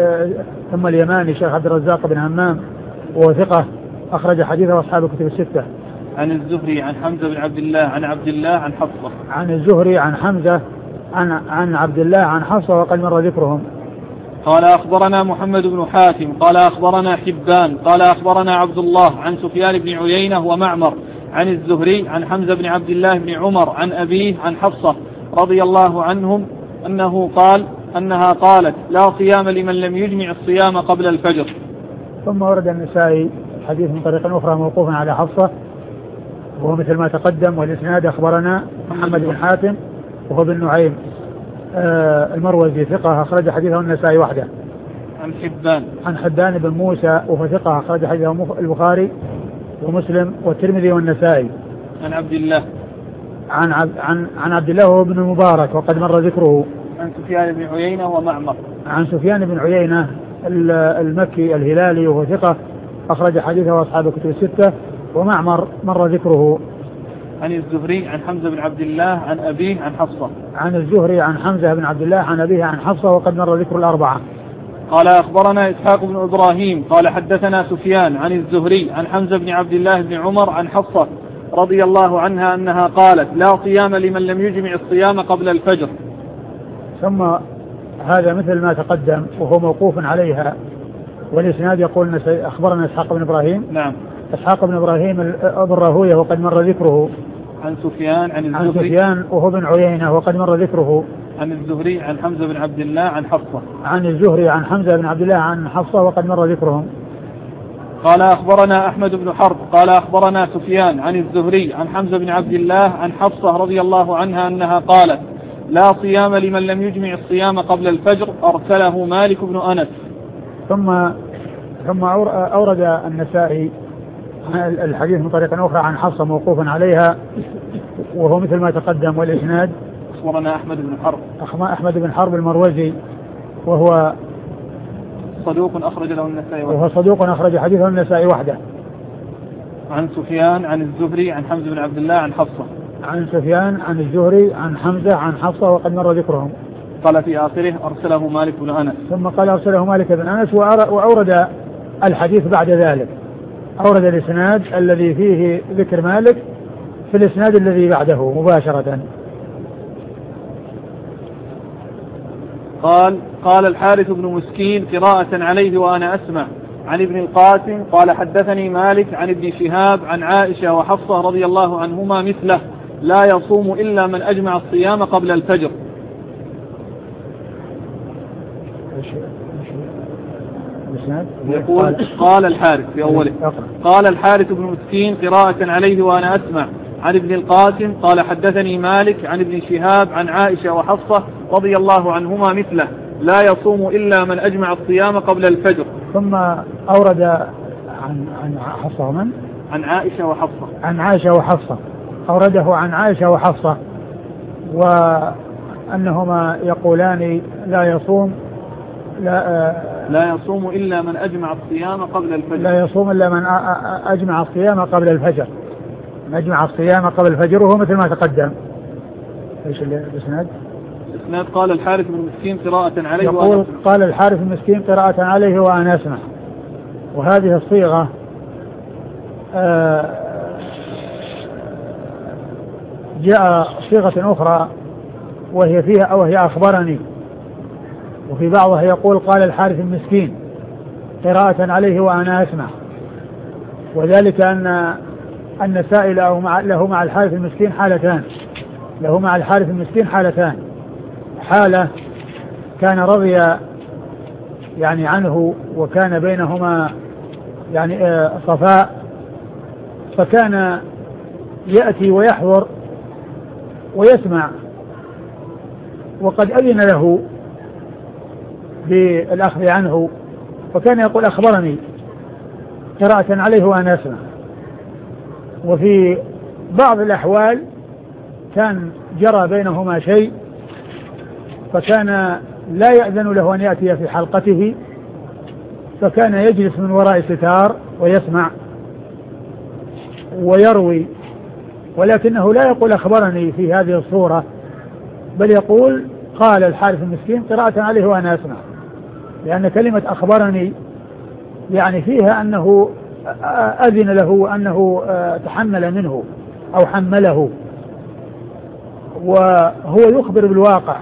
ثم اليماني شيخ عبد الرزاق بن همام وهو ثقة أخرج حديثه أصحاب الكتب الستة. عن الزهري عن حمزة بن عبد الله عن عبد الله عن حفصة. عن الزهري عن حمزة عن عن عبد الله عن حفصة وقد مر ذكرهم. قال أخبرنا محمد بن حاتم قال أخبرنا حبان قال أخبرنا عبد الله عن سفيان بن عيينة ومعمر عن الزهري عن حمزة بن عبد الله بن عمر عن أبيه عن حفصة رضي الله عنهم أنه قال أنها قالت لا صيام لمن لم يجمع الصيام قبل الفجر. ثم ورد النسائي حديث من طريق أخرى موقوفا على حفصة وهو مثل ما تقدم. والإسناد أخبرنا محمد بن حاتم وهو بن نعيم آه المروزي ثقة أخرج حديثه النسائي وحده. عن حبان عن حبان بن موسى وهو ثقة أخرج حديثه البخاري ومسلم والترمذي والنسائي. عن عبد الله عن عبد عن عن عبد الله وابن المبارك وقد مر ذكره. عن سفيان بن عيينة ومعمر عن سفيان بن عيينة المكي الهلالي وهو ثقة أخرج حديثه أصحاب الكتب الستة. ومعمر مر ذكره. عن الزهري عن حمزة بن عبد الله عن أبيه عن حفصة. عن الزهري عن حمزة بن عبد الله عن أبيه عن حفصة وقد مر ذكر الأربعة. قال أخبرنا إسحاق بن إبراهيم قال حدثنا سفيان عن الزهري عن حمزة بن عبد الله بن عمر عن حفصة رضي الله عنها أنها قالت لا صيام لمن لم يجمع الصيام قبل الفجر. ثم هذا مثل ما تقدم وهو موقوف عليها. والإسناد يقول أخبرنا إسحاق بن إبراهيم. نعم. إسحاق بن إبراهيم أبو الراهوية وقد مر ذكره. عن سفيان عن الزهري عن سفيان وهو بن عيينة وقد مر ذكره. عن الزهري عن حمزة بن عبد الله عن حفصة. عن الزهري عن حمزة بن عبد الله عن حفصة وقد مر ذكرهم. قال أخبرنا أحمد بن حرب قال أخبرنا سفيان عن الزهري عن حمزة بن عبد الله عن حفصة رضي الله عنها أنها قالت لا صيام لمن لم يجمع الصيام قبل الفجر أرسله مالك بن أنس. ثم ثم أورد النسائي الحديث من طريق أخرى عن حفصة موقوفا عليها وهو مثل ما تقدم. والإسناد أخبرنا أحمد بن حرب أحمد بن حرب المروزي وهو صدوق أخرج له النسائي وحده. وهو صدوق أخرج حديثه النسائي وحده. عن سفيان عن الزهري عن حمزة بن عبد الله عن حفصة. عن سفيان عن الزهري عن حمزة عن حفصة وقد مر ذكرهم. قال في آخره أرسله مالك بن أنس. ثم قال أرسله مالك بن أنس وأورد الحديث بعد ذلك. أورد الإسناد الذي فيه ذكر مالك في الإسناد الذي بعده مباشرة. قال قال الحارث بن مسكين قراءة عليه وأنا أسمع عن ابن القاسم قال حدثني مالك عن ابن شهاب عن عائشة وحفصة رضي الله عنهما مثله لا يصوم إلا من أجمع الصيام قبل الفجر. يقول قال الحارث في أوله قال الحارث بن مسكين قراءة عليه وأنا أسمع عن ابن القاسم قال حدثني مالك عن ابن شهاب عن عائشة وحفصة رضي الله عنهما مثله لا يصوم إلا من أجمع الصيام قبل الفجر. ثم أورد عن عن حفصة ومن؟ عن عائشة وحفصة. عن عائشة وحفصة أورده عن عائشة وحفصة وأنهما يقولان لا يصوم لا لا يصوم إلا من أجمع الصيام قبل الفجر. لا يصوم إلا من أجمع الصيام قبل الفجر. نجمع الصيام قبل الفجر وهو مثل ما تقدم. ايش الاسناد؟ الاسناد قال الحارث بن مسكين قراءة عليه يقول قال الحارث بن مسكين قراءة عليه وأنا أسمع. وهذه الصيغة آه جاء صيغة أخرى وهي فيها أو هي أخبرني، وفي بعضها يقول قال الحارث المسكين قراءة عليه وأنا أسمع، وذلك أن أن السائل له مع الحارث المسكين حالتان، له مع الحارث المسكين حالتان، حالة كان رضي يعني عنه وكان بينهما يعني صفاء، فكان يأتي ويحضر ويسمع، وقد أذن له بالأخذ عنه، فكان يقول أخبرني قراءة عليه وأنا أسمع. وفي بعض الأحوال كان جرى بينهما شيء، فكان لا يأذن له أن يأتي في حلقته، فكان يجلس من وراء ستار ويسمع ويروي، ولكنه لا يقول أخبرني في هذه الصورة، بل يقول قال الحارث المسكين قراءة عليه وأنا أسمع، لأن كلمة أخبرني يعني فيها أنه أذن له أنه تحمل منه أو حمله، وهو يخبر بالواقع،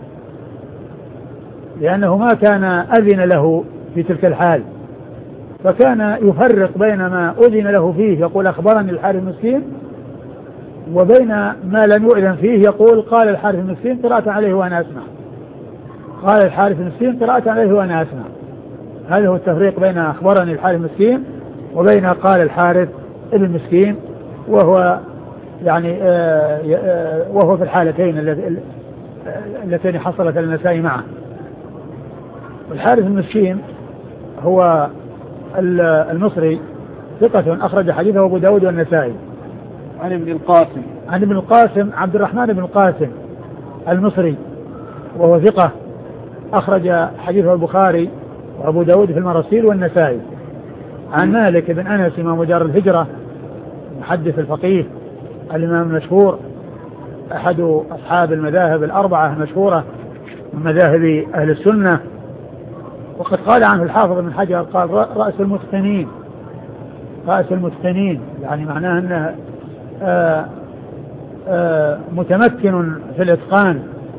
لأنه ما كان أذن له في تلك الحال، فكان يفرق بين ما أذن له فيه يقول أخبرني الحارث المسكين، وبين ما لم يؤذن فيه يقول قال الحارث المسكين قراءة عليه وأنا أسمع، قال الحارث المسكين قراءة عليه وأنا أسمع. هذا هو التفريق بين أخبرني الحارث المسكين وبين قال الحارث المسكين، وهو يعني آه وهو في الحالتين اللتين حصلت النسائي معه. الحارث المسكين هو المصري ثقة أخرج حديثه أبو داود والنسائي. عن ابن القاسم عن ابن القاسم عبد الرحمن بن القاسم المصري، وهو ثقة أخرج حديثه البخاري وأبو داود في المراسيل والنسائي. عن مالك بن أنس إمام دار الهجرة محدث الفقيه الإمام المشهور، أحد أصحاب المذاهب الأربعة المشهورة من مذاهب أهل السنة، وقد قال عنه الحافظ بن حجر قال رأس المتقنين، رأس المتقنين يعني معناه أنه آآ آآ متمكن في الإتقان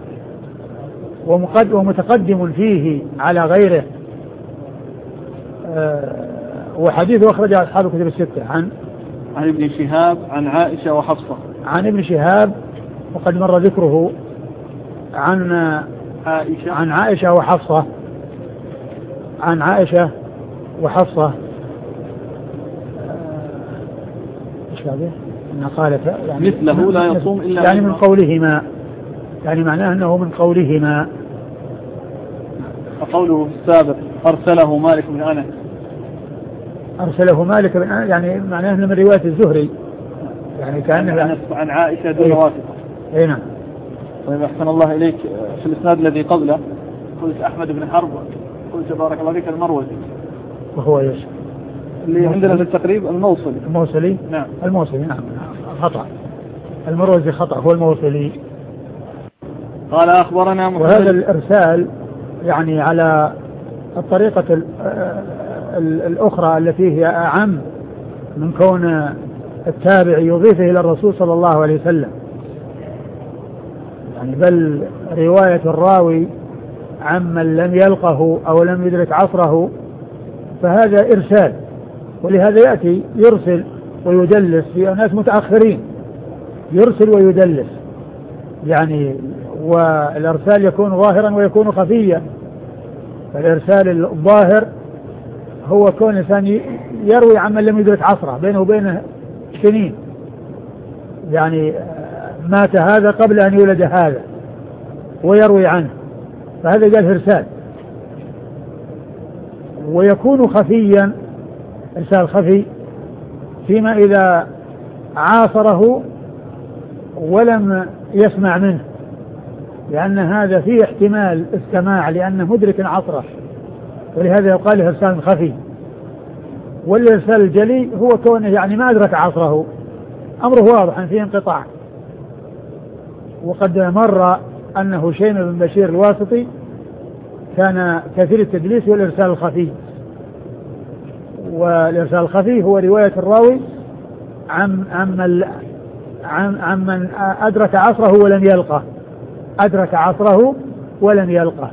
ومتقدم فيه على غيره. وحديثه أخرجه أصحاب الكتب الستة. عن عن ابن شهاب عن عائشة وحفصة. عن ابن شهاب وقد مر ذكره. عن عائشة عن عائشة وحفصة. عن عائشة وحفصة ايش هذا؟ انها قالت يعني مثله لا يصوم الا يعني من قولهما، يعني معناه انه من قولهما. وقوله في السابق ارسله مالك بن انس، ارسله مالك بن انس يعني معناه انه من رواية الزهري، يعني كانه عن, عن عائشة دون واسطة. اي نعم. طيب احسن الله اليك. في الاسناد الذي قبله قلت احمد بن حرب، قلت بارك الله فيك المروزي، وهو ايش اللي عندنا في التقريب الموصلي. الموصلي نعم الموصلي نعم خطأ، المروزي خطأ، هو الموصلي. قال أخبرنا محمد. وهذا الإرسال يعني على الطريقة الأخرى التي هي أعم من كون التابع يضيفه إلى الرسول صلى الله عليه وسلم، يعني بل رواية الراوي عمن لم يلقه أو لم يدرك عصره، فهذا إرسال، ولهذا يأتي يرسل ويدلس في ناس متأخرين، يرسل ويدلس يعني، والإرسال يكون ظاهرا ويكون خفيا. فالإرسال الظاهر هو كون إنسان يروي عمن لم يدرك عصره، بينه وبينه سنين، يعني مات هذا قبل أن يولد هذا ويروي عنه، فهذا قال إرسال. ويكون خفيا، إرسال خفي، فيما إذا عاصره ولم يسمع منه، لأن هذا فيه احتمال السماع لأنه مدرك عصره، ولهذا يقال له إرسال خفي. والإرسال الجلي هو كونه يعني ما أدرك عصره أمره واضح أن فيه انقطاع. وقد مر أن هشيم بن بشير الواسطي كان كثير التدليس والإرسال الخفي، والإرسال الخفي هو رواية الراوي عن عمن عن عمن أدرك عصره ولم يلقه أدرك عصره ولم يلقه.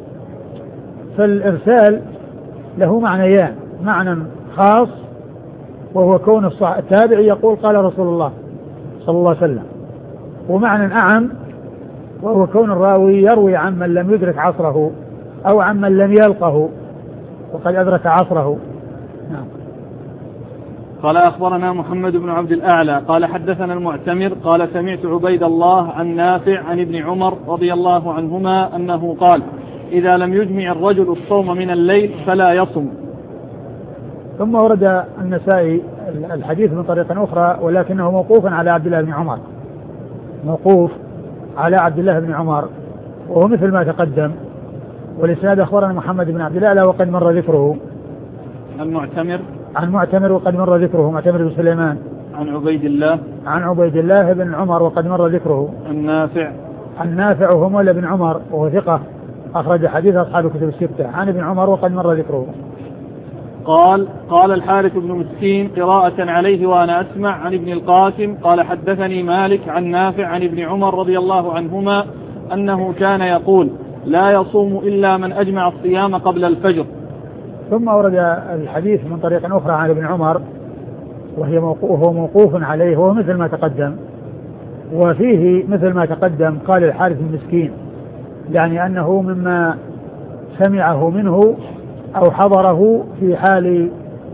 فالإرسال له معنيان: معنى خاص وهو كون التابعي يقول قال رسول الله صلى الله عليه وسلم، ومعنى أعم وهو كون الراوي يروي عمن لم يدرك عصره أو عمن لم يلقه وقد أدرك عصره. نعم. قال أخبرنا محمد بن عبد الأعلى قال حدثنا المعتمر قال سمعت عبيد الله عن نافع عن ابن عمر رضي الله عنهما أنه قال: إذا لم يجمع الرجل الصوم من الليل فلا يصم. ثم ورد النسائي الحديث من طريق أخرى ولكنه موقوف على عبد الله بن عمر موقوف على عبد الله بن عمر وهو مثل ما تقدم. والإسناد أخبرنا محمد بن عبد الأعلى وقد مر ذكره. المعتمر عن معتمر وقد مر ذكره معتمر بن سليمان. عن عبيد الله عن عبيد الله بن عمر وقد مر ذكره. النافع عن نافع وهو مولى بن عمر وهو ثقة أخرج حديث أصحاب الكتب الستة. عن ابن عمر وقد مر ذكره. قال قال الحارث بن مسكين قراءة عليه وأنا أسمع عن ابن القاسم قال حدثني مالك عن نافع عن ابن عمر رضي الله عنهما أنه كان يقول: لا يصوم إلا من أجمع الصيام قبل الفجر. ثم ورد الحديث من طريق أخرى عن ابن عمر وهي وهو موقوف عليه وهو مثل ما تقدم، وفيه مثل ما تقدم قال الحارث المسكين، يعني أنه مما سمعه منه أو حضره في حال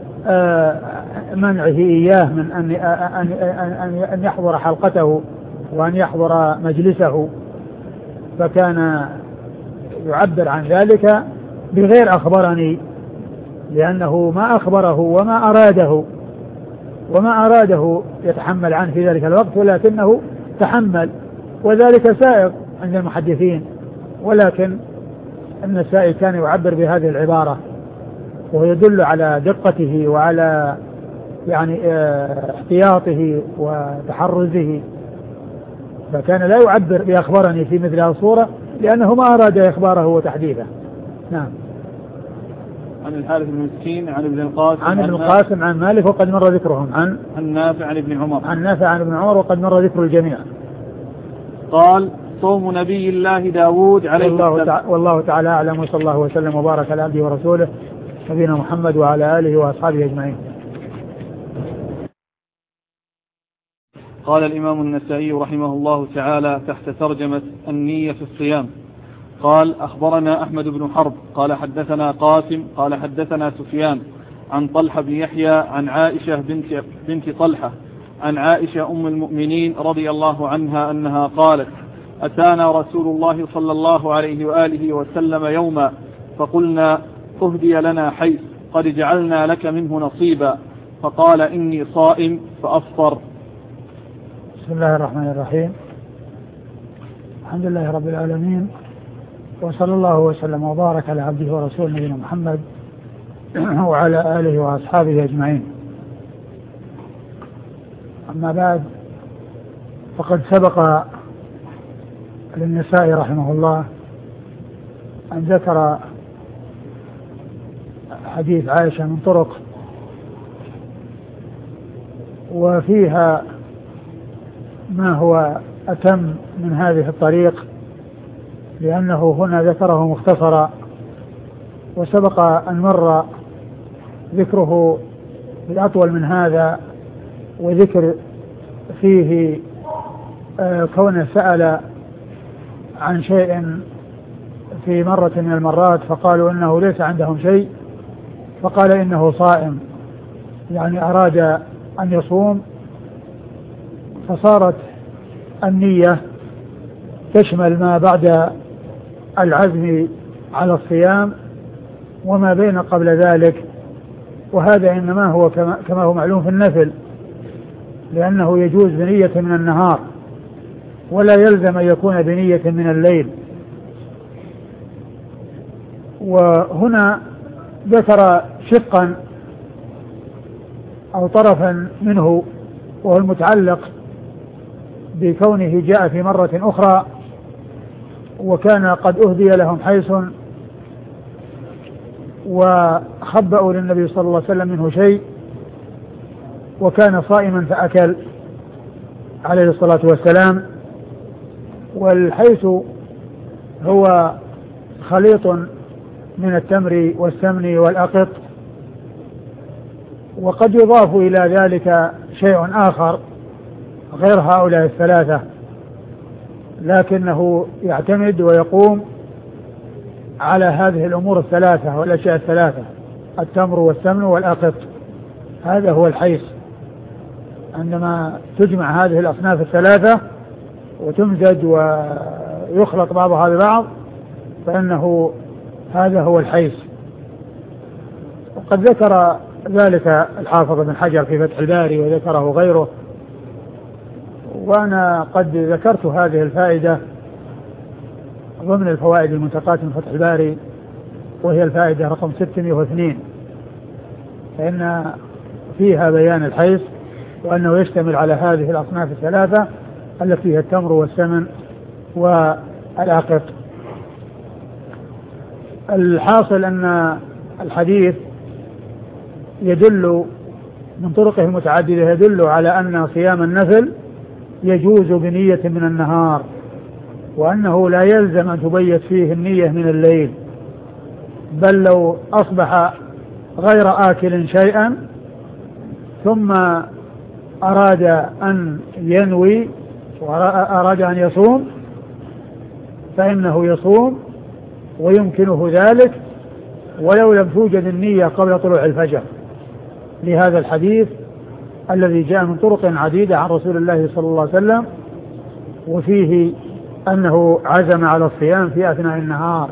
منعه إياه من أن أن يحضر حلقته وأن يحضر مجلسه، فكان يعبر عن ذلك بغير أخبرني، لأنه ما أخبره وما أراده وما أراده يتحمل عنه في ذلك الوقت، ولكنه تحمل، وذلك سائغ عند المحدثين. ولكن النسائي كان يعبر بهذه العبارة ويدل على دقته وعلى يعني احتياطه وتحرزه، فكان لا يعبر بأخبرني في مثل هذه الصورة لأنه ما أراد إخباره وتحديثه. نعم. عن الحارث بن مسكين عن ابن القاسم عن ابن القاسم عن مالك وقد مر ذكرهم. عن عن نافع عن ابن عمر عن نافع عن ابن عمر وقد مر ذكر الجميع. قال: صوم نبي الله داود عليه السلام. تع... والله تعالى أعلم، وصلى الله وسلم وبارك على عبده ورسوله نبينا محمد وعلى آله وأصحابه أجمعين. قال الإمام النسائي رحمه الله تعالى تحت ترجمة النية في الصيام: قال أخبرنا أحمد بن حرب قال حدثنا قاسم قال حدثنا سفيان عن طلحة بن يحيى عن عائشة بنت, بنت طلحة عن عائشة أم المؤمنين رضي الله عنها أنها قالت: أتانا رسول الله صلى الله عليه وآله وسلم يوما فقلنا: أهدي لنا حيث قد جعلنا لك منه نصيبا، فقال: إني صائم فأفطر. بسم الله الرحمن الرحيم. الحمد لله رب العالمين، وصلى الله وسلم وبارك على عبده ورسوله نبينا محمد وعلى آله وأصحابه أجمعين. أما بعد، فقد سبق للنسائي رحمه الله أن ذكر حديث عائشة من طرق، وفيها ما هو أتم من هذه الطريق لأنه هنا ذكره مختصرا، وسبق أن مر ذكره بالأطول من هذا، وذكر فيه كونه سأل عن شيء في مرة من المرات فقالوا إنه ليس عندهم شيء، فقال إنه صائم، يعني أراد أن يصوم، فصارت النية تشمل ما بعد العزم على الصيام وما بين قبل ذلك، وهذا إنما هو كما هو معلوم في النفل، لأنه يجوز بنية من النهار ولا يلزم أن يكون بنية من الليل. وهنا ذكر شقا أو طرفا منه وهو المتعلق بكونه جاء في مرة أخرى وكان قد أهدي لهم حيث وخبأوا للنبي صلى الله عليه وسلم منه شيء، وكان صائما فأكل عليه الصلاة والسلام. والحيث هو خليط من التمر والسمن والأقط، وقد يضاف إلى ذلك شيء آخر غير هؤلاء الثلاثة، لكنه يعتمد ويقوم على هذه الأمور الثلاثة والأشياء الثلاثة: التمر والسمن والأقط. هذا هو الحيث، عندما تجمع هذه الأصناف الثلاثة وتمزج ويخلط بعضها ببعض فإنه هذا هو الحيث. وقد ذكر ذلك الحافظ بن حجر في فتح الباري وذكره غيره، وأنا قد ذكرت هذه الفائدة ضمن الفوائد المنتقاة من فتح الباري، وهي الفائدة رقم ستمائة واثنين، فإن فيها بيان الحيث وأنه يشتمل على هذه الأصناف الثلاثة التي هي التمر والسمن والأقط. الحاصل أن الحديث يدل من طرقه المتعددة يدل على أن صيام النفل يجوز بنية من النهار، وأنه لا يلزم أن تبيت فيه النية من الليل، بل لو أصبح غير آكل شيئا ثم أراد أن ينوي وأراد أن يصوم فإنه يصوم ويمكنه ذلك ولو لم توجد النية قبل طلوع الفجر، لهذا الحديث الذي جاء من طرق عديدة عن رسول الله صلى الله عليه وسلم، وفيه أنه عزم على الصيام في أثناء النهار.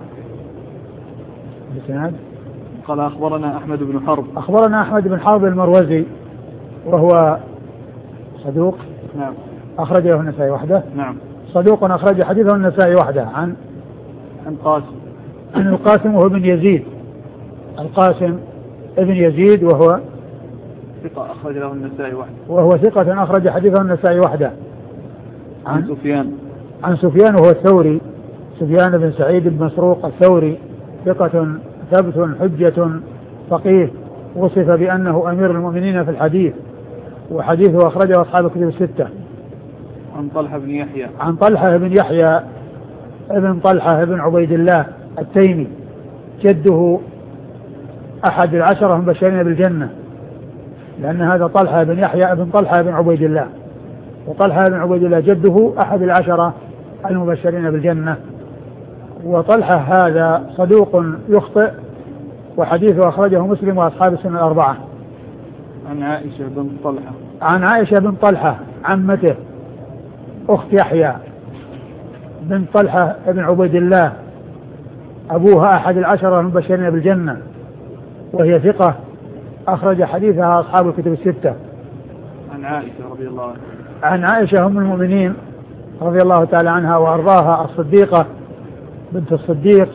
قال أخبرنا أحمد بن حرب أخبرنا أحمد بن حرب المروزي وهو صدوق، نعم، أخرج له النسائي وحده، نعم، صدوق أخرج حديثه النسائي وحده. عن عن قاسم عن القاسم وهو ابن يزيد، القاسم ابن يزيد وهو ثقة أخرج له النسائي وحده، وهو ثقة أخرج حديثه النسائي وحده. عن, عن سفيان عن سفيان وهو الثوري، سفيان بن سعيد بن مسروق الثوري، ثقة ثبت حجة فقيه، وصف بأنه أمير المؤمنين في الحديث، وحديثه أخرجه أصحاب الكتب الستة. عن طلحة بن يحيى عن طلحة بن يحيى ابن طلحة بن عبيد الله التيمي، جده أحد العشرة المبشرين بالجنة، لأن هذا طلحة بن يحيى ابن طلحة بن عبيد الله، وطلحة بن عبيد الله جده أحد العشرة المبشرين بالجنة. وطلحة هذا صدوق يخطئ، وحديثه أخرجه مسلم وأصحاب السنة الأربعة. عن عائشة بن طلحة عن عائشة بن طلحة عمته أخت يحيى بن طلحة بن عبيد الله، أبوها أحد العشرة المبشرين بالجنة، وهي ثقة أخرج حديثها أصحاب الكتب الستة. عن عائشة رضي الله عنها عن عائشة أم المؤمنين رضي الله تعالى عنها وأرضاها، الصديقة بنت الصديق،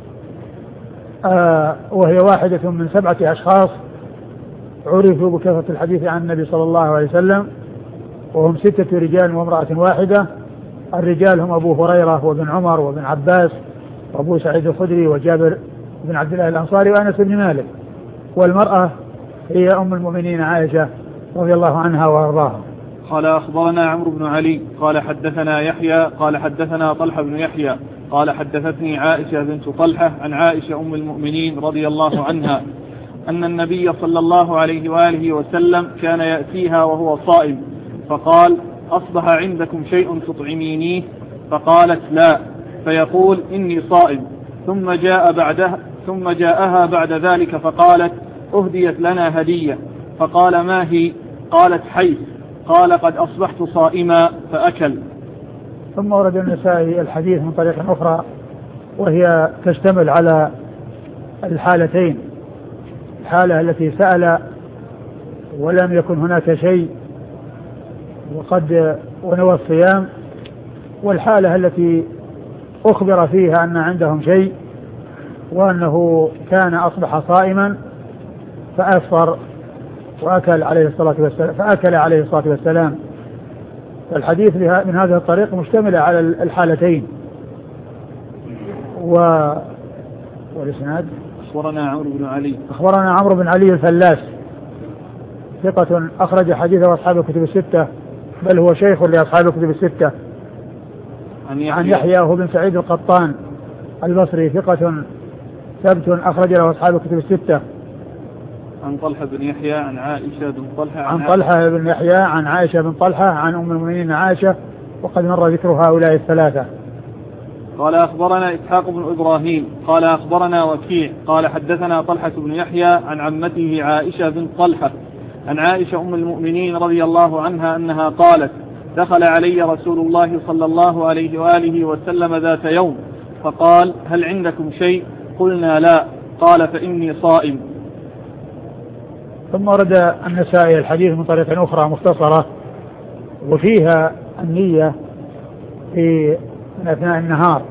آه وهي واحدة من سبعة أشخاص عرفوا بكثرة الحديث عن النبي صلى الله عليه وسلم، وهم ستة رجال وامرأة واحدة. الرجال هم أبو هريرة وابن عمر وابن عباس وأبو سعيد الخدري وجابر بن عبد الله الأنصاري وأنس بن مالك، والمرأة هي أم المؤمنين عائشة رضي الله عنها وأرضاها. قال أخبرنا عمرو بن علي قال حدثنا يحيى قال حدثنا طلحة بن يحيى قال حدثتني عائشة بنت طلحة عن عائشة أم المؤمنين رضي الله عنها أن النبي صلى الله عليه وآله وسلم كان يأتيها وهو صائم فقال: أصبح عندكم شيء تطعمينيه؟ فقالت: لا. فيقول: إني صائم. ثم جاء بعدها ثم جاءها بعد ذلك فقالت: أهديت لنا هدية. فقال: ما هي؟ قالت: حيث. قال: قد أصبحت صائما، فأكل. ثم ورد النسائي الحديث من طريق أخرى، وهي تشتمل على الحالتين: الحالة التي سأل ولم يكن هناك شيء وقد ونوى الصيام، والحالة التي أخبر فيها أن عندهم شيء وأنه كان أصبح صائما فأفطر وأكل عليه الصلاة والسلام فأكل عليه الصلاة والسلام. الحديث من هذا الطريق مشتمل على الحالتين. و والإسناد أخبرنا عمرو بن علي أخبرنا عمرو بن علي الفلاس ثقة أخرج حديثه أصحاب الكتب الستة، بل هو شيخ لأصحاب الكتب الستة. عن يحيى, عن يحيى هو بن سعيد القطان البصري ثقة ثبت أخرج له أصحاب الكتب الستة. عن طلحة بن يحيى عن عائشة بن طلحة عن, عن طلحة بن يحيى عن عائشة بن طلحة عن أم المؤمنين عائشة، وقد مر ذكر هؤلاء الثلاثة. قال أخبرنا إسحاق بن إبراهيم قال أخبرنا وكيع قال حدثنا طلحة بن يحيى عن عمته عائشة بن طلحة عن عائشة أم المؤمنين رضي الله عنها أنها قالت: دخل علي رسول الله صلى الله عليه وآله وسلم ذات يوم فقال: هل عندكم شيء؟ قلنا لا. قال: فإني صائم. ثم ورد النسائي الحديث من طريق أخرى مختصرة وفيها النية في أثناء النهار.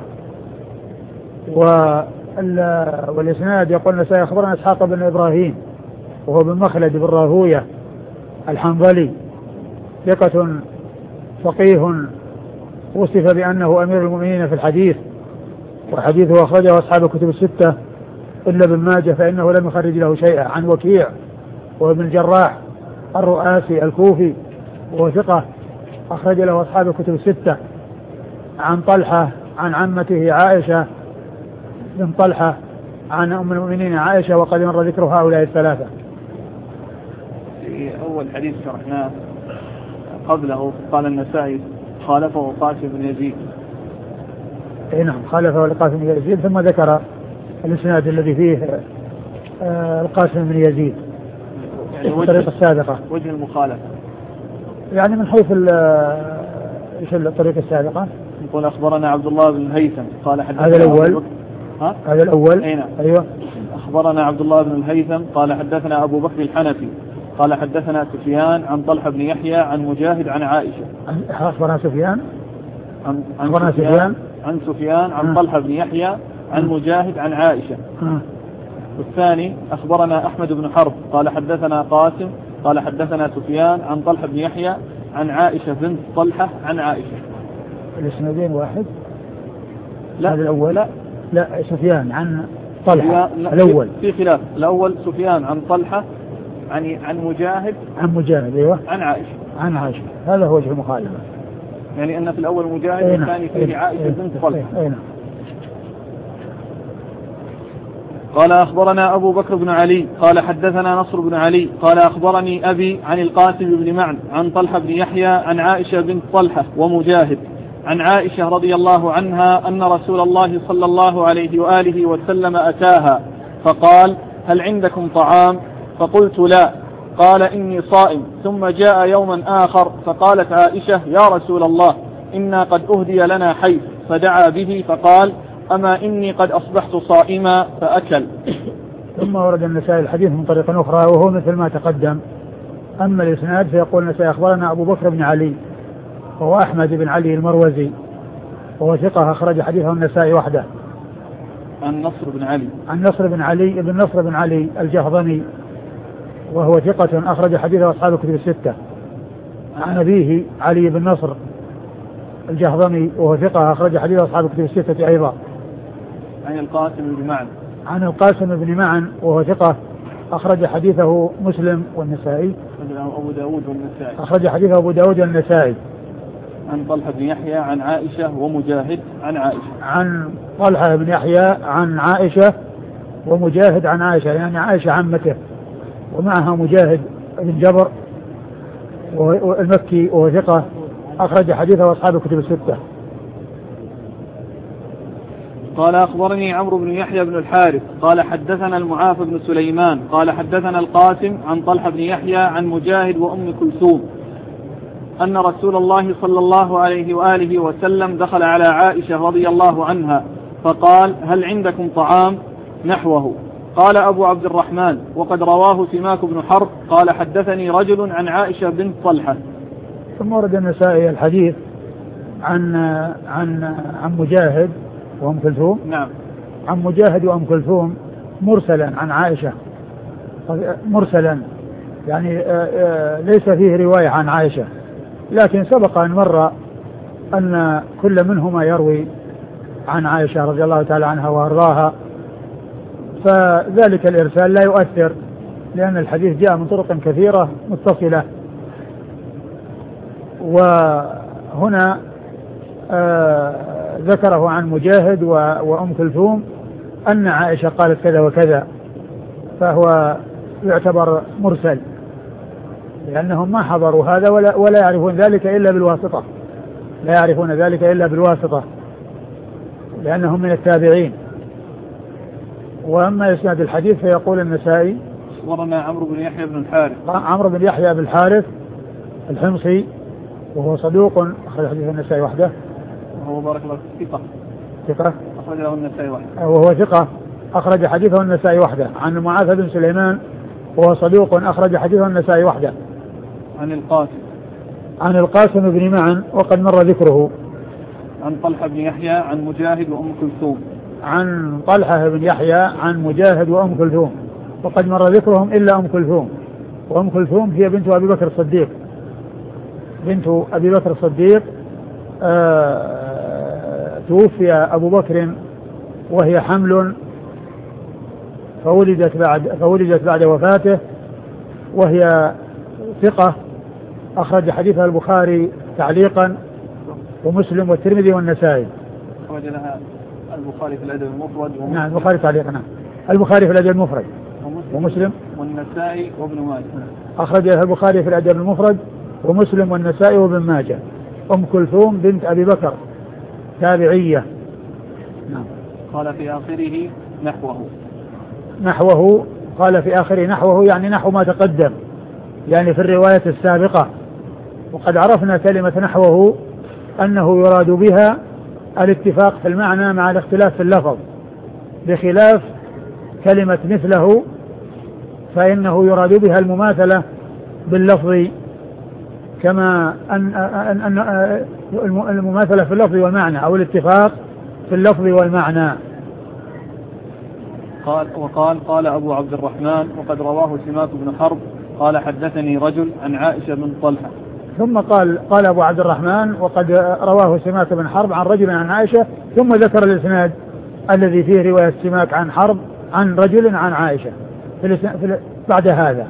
والإسناد يقول النسائي أخبرنا إسحاق بن إبراهيم وهو بن مخلد بن راهوية الحنظلي ثقة فقيه وصف بأنه أمير المؤمنين في الحديث، وحديثه أخرجه أصحاب الكتب الستة إلا ابن ماجه فإنه لم يخرج له شيئا. عن وكيع وابن الجراح الرؤاسي الكوفي وهو ثقة أخرج له أصحاب الكتب الستة. عن طلحة عن عمته عائشة بن طلحة عن أم المؤمنين عائشة، وقد مر ذكر هؤلاء الثلاثة. في أول حديث شرحناه قبله قال النسائي: خالفه قاسم بن يزيد. اي نعم، خالفه القاسم بن يزيد، ثم ذكر الإسناد الذي فيه آه القاسم بن يزيد يعني في الطريقة السابقة. وجه المخالفة يعني من حيث ايش الطريقة السابقة؟ يقول أخبرنا عبد الله بن الهيثم قال حدثنا هذا الأول ها؟ هذا الأول أين؟ أيوة. أخبرنا عبد الله بن الهيثم قال حدثنا أبو بكر الحنفي قال حدثنا سفيان عن طلحة بن يحيى عن مجاهد عن عائشة. أخبرنا سفيان عن عن سفيان عن سفيان عن طلحة بن يحيى عن مجاهد عن عائشة. والثاني أخبرنا أحمد بن حرب قال حدثنا قاسم قال حدثنا سفيان عن طلحة بن يحيى عن عائشة بنت طلحة عن عائشة. الاسنادين واحد؟ لا هذا الأول لا لا سفيان عن طلحة لا الأول في خلاف. الأول سفيان عن طلحة عن عن مجاهد عن مجاهد أيوة عن عائشة عن عائشة. هذا هو وجه المخالفة، يعني أن في الأول مجاهد والثاني فيه عائشة بنت طلحة. قال أخبرنا أبو بكر بن علي قال حدثنا نصر بن علي قال أخبرني أبي عن القاسم بن معن عن طلحة بن يحيى عن عائشة بنت طلحة ومجاهد عن عائشة رضي الله عنها أن رسول الله صلى الله عليه وآله وسلم أتاها فقال: هل عندكم طعام؟ فقلت لا. قال: إني صائم. ثم جاء يوما آخر فقالت عائشة: يا رسول الله إنا قد أهدي لنا حيث، فدعا به فقال: أما إني قد أصبحت صائما، فأكل. ثم ورد النسائي الحديث من طريق أخرى وهو مثل ما تقدم. أما الإسناد فيقول النسائي أخبرنا أبو بكر بن علي وهو أحمد بن علي المروزي وهو ثقة أخرج حديثه النسائي وحده. عن نصر بن علي عن نصر بن علي ابن نصر بن علي الجهضمي وهو ثقة أخرج حديثه أصحاب الكتب الستة. عن أبيه علي بن نصر الجهضمي وهو ثقة أخرج حديثه أصحاب الكتب الستة أيضا. عن القاسم بن معن عن القاسم بن معن وهو ثقة أخرج حديثه مسلم والنسائي. أبو داود والنسائي أخرج حديثه أبو داود والنسائي. عن طلحة بن يحيى عن عائشة ومجاهد عن عائشة. عن طلحة بن يحيى عن عائشة ومجاهد عن عائشة، يعني عائشة عمته ومعها مجاهد بن جبر والمكي وهو ثقة أخرج حديثه أصحاب الكتب الستة. قال أخبرني عمرو بن يحيى بن الحارث قال حدثنا المعافى بن سليمان قال حدثنا القاسم عن طلحة بن يحيى عن مجاهد وأم كلثوم أن رسول الله صلى الله عليه وآله وسلم دخل على عائشة رضي الله عنها فقال: هل عندكم طعام؟ نحوه. قال أبو عبد الرحمن: وقد رواه سماك بن حرب قال حدثني رجل عن عائشة بنت طلحة. ثم ورد النسائي الحديث عن عن عن مجاهد وأم كلثوم. نعم. عن مجاهد وأم كلثوم مرسلا عن عائشة مرسلا، يعني ليس فيه رواية عن عائشة، لكن سبق أن مر أن كل منهما يروي عن عائشة رضي الله تعالى عنها وأرضاها، فذلك الإرسال لا يؤثر، لأن الحديث جاء من طرق كثيرة متصلة. وهنا آه ذكره عن مجاهد وأم كلثوم أن عائشة قالت كذا وكذا، فهو يعتبر مرسل، لأنهم ما حضروا هذا ولا, ولا يعرفون ذلك إلا بالواسطة، لا يعرفون ذلك إلا بالواسطة لأنهم من التابعين. وأما إسناد الحديث فيقول النسائي أخبرنا عمرو بن يحيى بن الحارث عمرو بن يحيى بن الحارث الحمصي وهو صدوق أخرج حديث النسائي وحده، وهو بارك الله ثقة ثقة أخرج له النسائي وحده وهو ثقة أخرج حديثه النسائي وحده. عن معاذ بن سليمان وهو صدوق أخرج حديثه النسائي وحده. عن القاسم عن القاسم بن معن وقد مر ذكره. عن طلحة بن يحيى عن مجاهد وأم كلثوم عن طلحة بن يحيى عن مجاهد وأم كلثوم وقد مر ذكرهم إلا أم كلثوم، وأم كلثوم هي بنت أبي بكر الصديق بنت أبي بكر الصديق آه توفي أبو بكر وهي حمل، فولدت بعد فولدت بعد وفاته، وهي ثقة أخرج حديثها البخاري تعليقا ومسلم والترمذي والنسائي. أخرج لها البخاري في الأدب المفرد. نعم البخاري تعليقا، نعم البخاري في الأدب المفرد ومسلم والنسائي وابن ماجه. أخرج لها البخاري في الأدب المفرد ومسلم والنسائي وابن ماجه. أم كلثوم بنت أبي بكر تابعية. نعم. قال في آخره نحوه نحوه قال في آخره نحوه يعني نحو ما تقدم، يعني في الرواية السابقة. وقد عرفنا كلمة نحوه أنه يراد بها الاتفاق في المعنى مع الاختلاف في اللفظ، بخلاف كلمة مثله فإنه يراد بها المماثلة باللفظ، كما أن, أن, أن المماثلة في اللفظ والمعنى أو الاتفاق في اللفظ والمعنى. قال وقال قال أبو عبد الرحمن وقد رواه سماك بن حرب قال حدثني رجل عن عائشة بن طلحة. ثم قال قال أبو عبد الرحمن وقد رواه سماك بن حرب عن رجل عن عائشة، ثم ذكر الإسناد الذي فيه رواية سماك عن حرب عن رجل عن عائشة في في بعد هذا.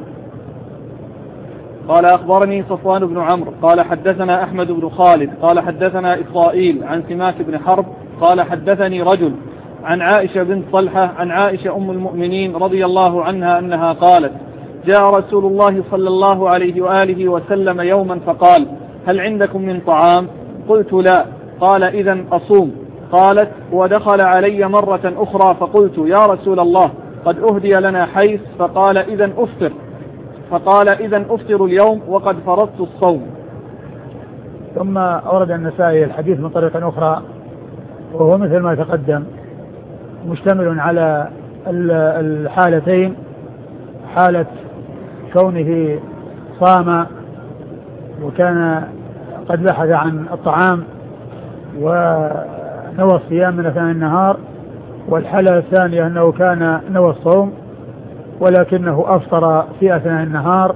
قال أخبرني صفوان بن عمرو قال حدثنا أحمد بن خالد قال حدثنا إسرائيل عن سماك بن حرب قال حدثني رجل عن عائشة بنت طلحة عن عائشة أم المؤمنين رضي الله عنها أنها قالت جاء رسول الله صلى الله عليه وآله وسلم يوما فقال هل عندكم من طعام؟ قلت لا. قال إذن أصوم. قالت ودخل علي مرة أخرى فقلت يا رسول الله قد أهدي لنا حيث، فقال إذن أفطر. فقال إذن أفطر اليوم وقد فرضت الصوم. ثم أورد النسائي الحديث من طريق أخرى وهو مثل ما تقدم، مشتمل على الحالتين، حالة كونه صام وكان قد بحث عن الطعام ونوى الصيام من أثناء النهار، والحالة الثانية أنه كان نوى الصوم ولكنه أفطر في أثناء النهار.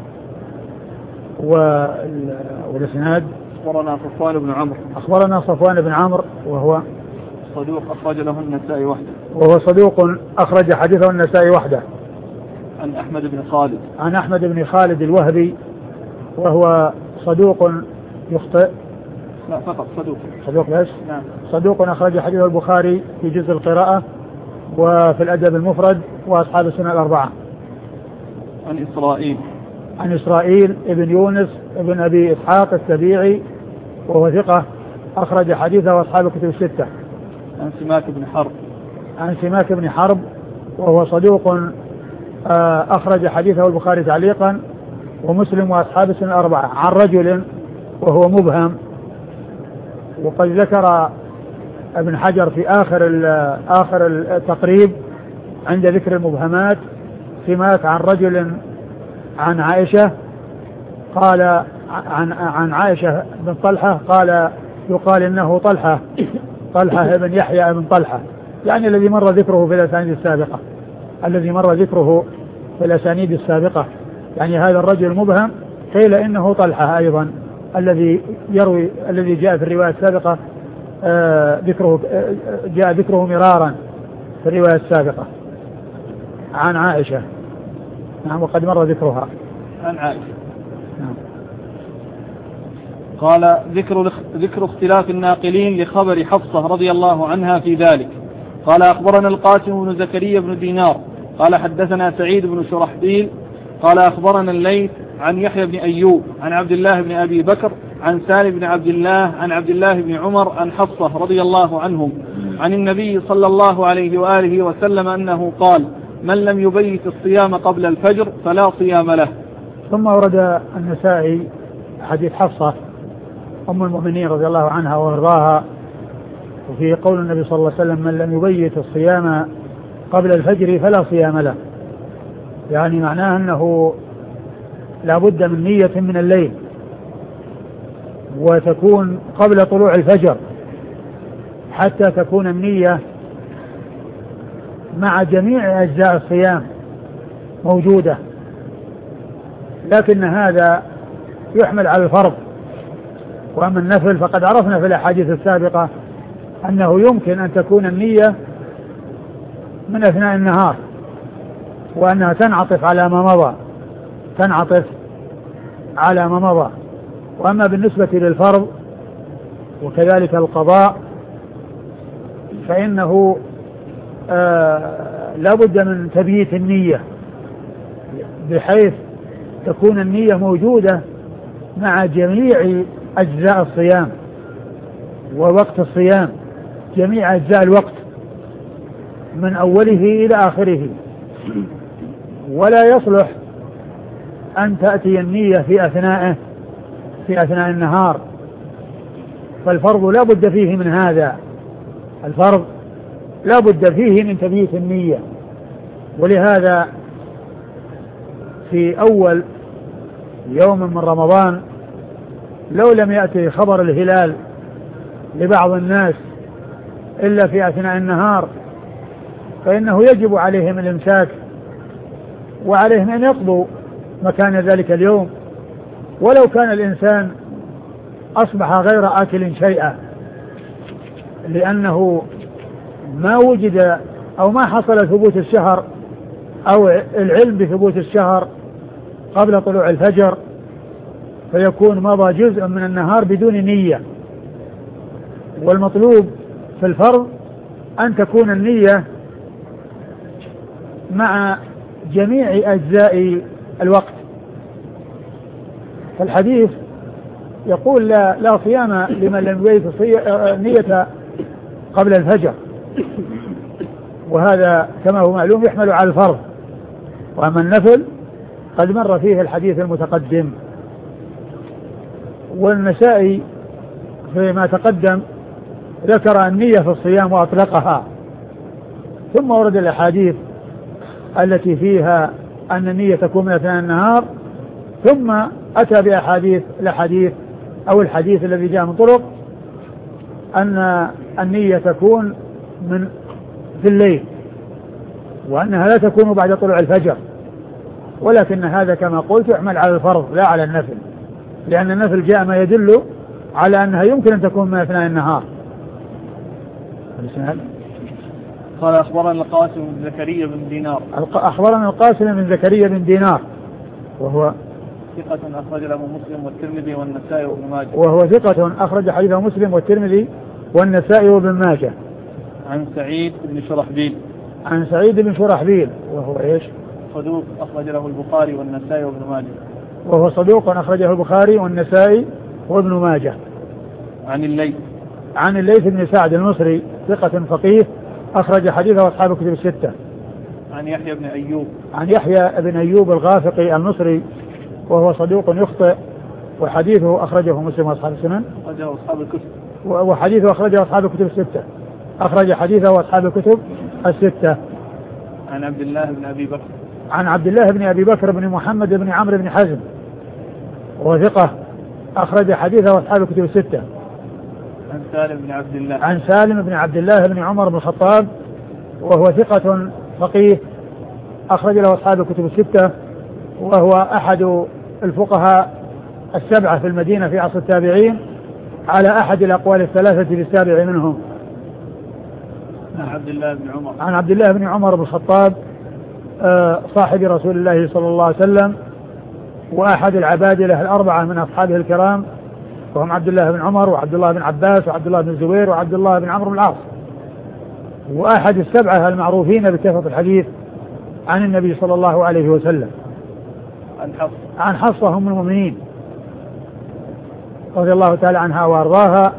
والإسناد أخبرنا صفوان بن عمرو أخبرنا صفوان بن عمرو وهو صدوق أخرج له النسائي وحده وهو صدوق أخرج حديثه النسائي وحده. عن أحمد بن خالد عن أحمد بن خالد الوهبي وهو صدوق يخطئ. لا فقط صدوق صدوق بس. نعم. صدوق أخرج حديث البخاري في جزء القراءة وفي الأدب المفرد وأصحاب السنة الأربعة. عن إسرائيل عن إسرائيل ابن يونس ابن أبي إسحاق السبيعي وهو ثقة أخرج حديثه وأصحاب الكتب الستة. عن سماك بن حرب عن سماك بن حرب وهو صدوق أخرج حديثه البخاري تعليقا ومسلم وأصحاب السنة الأربعة. عن رجل وهو مبهم، وقد ذكر ابن حجر في آخر آخر التقريب عند ذكر المبهمات سماك عن رجل عن عائشة قال عن عن عائشة بن طلحة قال يقال إنه طلحة طلحة بن يحيى بن طلحة، يعني الذي مر ذكره في الأسانيد السابقة الذي مر ذكره في الأسانيد السابقة يعني هذا الرجل المبهم قيل إنه طلحة أيضا الذي يروي الذي جاء في الرواية السابقة آه ذكره آه جاء ذكره مرارا في الرواية السابقة عن عائشة. نعم وقد مر ذكرها عن عائشة. نعم. قال ذكر ذكر اختلاف الناقلين لخبر حفصة رضي الله عنها في ذلك. قال أخبرنا القاسم بن زكريا بن دينار قال حدثنا سعيد بن شرحبيل قال أخبرنا الليث عن يحيى بن أيوب عن عبد الله بن أبي بكر عن سالم بن عبد الله عن عبد الله بن عمر عن حفصة رضي الله عنهم عن النبي صلى الله عليه وآله وسلم أنه قال: من لم يبيت الصيام قبل الفجر فلا صيام له. ثم ورد النسائي حديث حفصة أم المؤمنين رضي الله عنها وارضاها وفي قول النبي صلى الله عليه وسلم: من لم يبيت الصيام قبل الفجر فلا صيام له، يعني معناه أنه لا بد من نية من الليل وتكون قبل طلوع الفجر حتى تكون النية مع جميع أجزاء الصيام موجودة، لكن هذا يحمل على الفرض. وأما النفل فقد عرفنا في الأحاديث السابقة أنه يمكن أن تكون النية من أثناء النهار وأنها تنعطف على ما مضى تنعطف على ما مضى وأما بالنسبة للفرض وكذلك القضاء فإنه آه لا بد من تبييت النية بحيث تكون النية موجودة مع جميع أجزاء الصيام ووقت الصيام، جميع أجزاء الوقت من أوله إلى آخره، ولا يصلح أن تأتي النية في أثناءه في أثناء النهار، فالفرض لا بد فيه من هذا، الفرض لا بد فيه من تبييت النية. ولهذا في أول يوم من رمضان لو لم يأتي خبر الهلال لبعض الناس إلا في أثناء النهار فإنه يجب عليهم الإمساك وعليهم أن يقضوا مكان ذلك اليوم ولو كان الإنسان أصبح غير آكل شيئا، لأنه ما وجد أو ما حصل ثبوت الشهر أو العلم بثبوت الشهر قبل طلوع الفجر، فيكون مضى جزء من النهار بدون نية. والمطلوب في الفرض أن تكون النية مع جميع أجزاء الوقت. فالحديث يقول لا, لا صيام لمن لم يبيت نية قبل الفجر، وهذا كما هو معلوم يحمل على الفرض. وأما النفل قد مر فيه الحديث المتقدم. والنسائي فيما تقدم ذكر النية في الصيام وأطلقها، ثم ورد الأحاديث التي فيها أن النية تكون من أثناء النهار، ثم أتى بأحاديث الحديث أو الحديث الذي جاء من طرق أن النية تكون من في الليل وأنها لا تكون بعد طلوع الفجر، ولكن هذا كما قلت يحمل على الفرض لا على النفل، لأن النفل جاء ما يدل على أنها يمكن أن تكون من أثناء النهار. قال أخبرنا القاسم بن زكريا بن دينار أخبرنا القاسم بن زكريا بن دينار وهو ثقة أخرج له مسلم والترمذي والنسائي وابن ماجه وهو ثقة أخرج حديثه مسلم والترمذي والنسائي وابن ماجه. عن سعيد بن شرحبيل عن سعيد بن شرحبيل وهو إيش؟ صدوق أخرج له البخاري والنسائي وابن ماجه وهو صدوق أخرجه البخاري والنسائي وابن ماجه. عن الليث عن الليث بن سعد المصري ثقة فقيه أخرج حديثه أصحاب الكتب الستة. عن يحيى بن أيوب عن يحيى بن أيوب الغافقي المصري وهو صدوق يخطئ وحديثه أخرجه مسلم وأصحاب السنن أخرجه أصحاب الكتب وحديثه أخرجه أصحاب الكتب الستة أخرج حديثه أصحاب الكتب الستة. عن عبد الله بن أبي بكر عن عبد الله بن أبي بكر بن محمد بن عمرو بن حزم وثقة أخرج حديثه أصحاب الكتب الستة. عن سالم بن عبد الله عن سالم بن عبد الله بن عمر بن الخطاب وهو ثقة فقيه أخرج له أصحاب الكتب الستة. وهو أحد الفقهاء السبعة في المدينة في عصر التابعين على أحد الأقوال الثلاثة بالسابع منهم. عن عبد الله بن عمر عن عبد الله بن عمر بن الخطاب صاحب رسول الله صلى الله عليه وسلم وأحد العبادلة الأربعة من أصحابه الكرام، وهم عبد الله بن عمر وعبد الله بن عباس وعبد الله بن الزبير وعبد الله بن عمرو بن العاص، وأحد السبعة المعروفين بكثرة الحديث عن النبي صلى الله عليه وسلم. عن حفصة عن حفصة أم المؤمنين رضي الله تعالى عنها وأرضاها،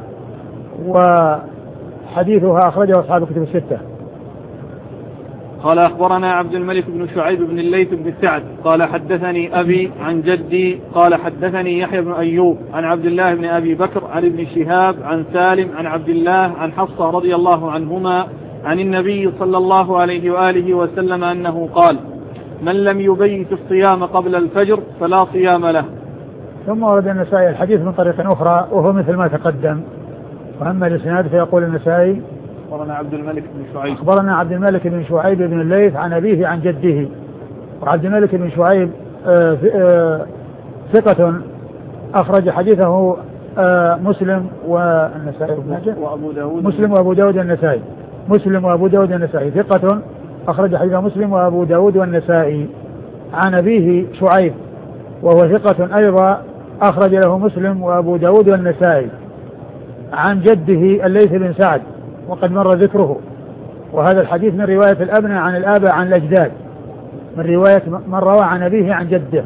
وحديثها أخرجه أصحاب الكتب الستة. قال أخبرنا عبد الملك بن شعيب بن الليث بن سعد قال حدثني أبي عن جدي قال حدثني يحيى بن أيوب عن عبد الله بن أبي بكر عن ابن شهاب عن سالم عن عبد الله عن حفصة رضي الله عنهما عن النبي صلى الله عليه وآله وسلم أنه قال: من لم يبيت الصيام قبل الفجر فلا صيام له. ثم ورد النسائي الحديث من طريق أخرى وهو مثل ما تقدم. وأما الإسناد فيقول النسائي: أخبرنا عبد الملك بن شعيب أخبرنا عبد الملك بن شعيب بن الليث عن أبيه عن جده. وعبد الملك بن شعيب آه آه ثقة أخرج حديثه آه مسلم والنسائي وأبو داود مسلم وأبو داود والنسائي مسلم وأبو داود والنسائي ثقة أخرج حديثه مسلم وأبو داود والنسائي عن أبيه شعيب وهو ثقة أيضا أخرج له مسلم وأبو داود والنسائي عن جده الليث بن سعد وقد مر ذكره. وهذا الحديث من رواية الأبناء عن الآباء عن الأجداد، من رواية من روى عن أبيه عن جده.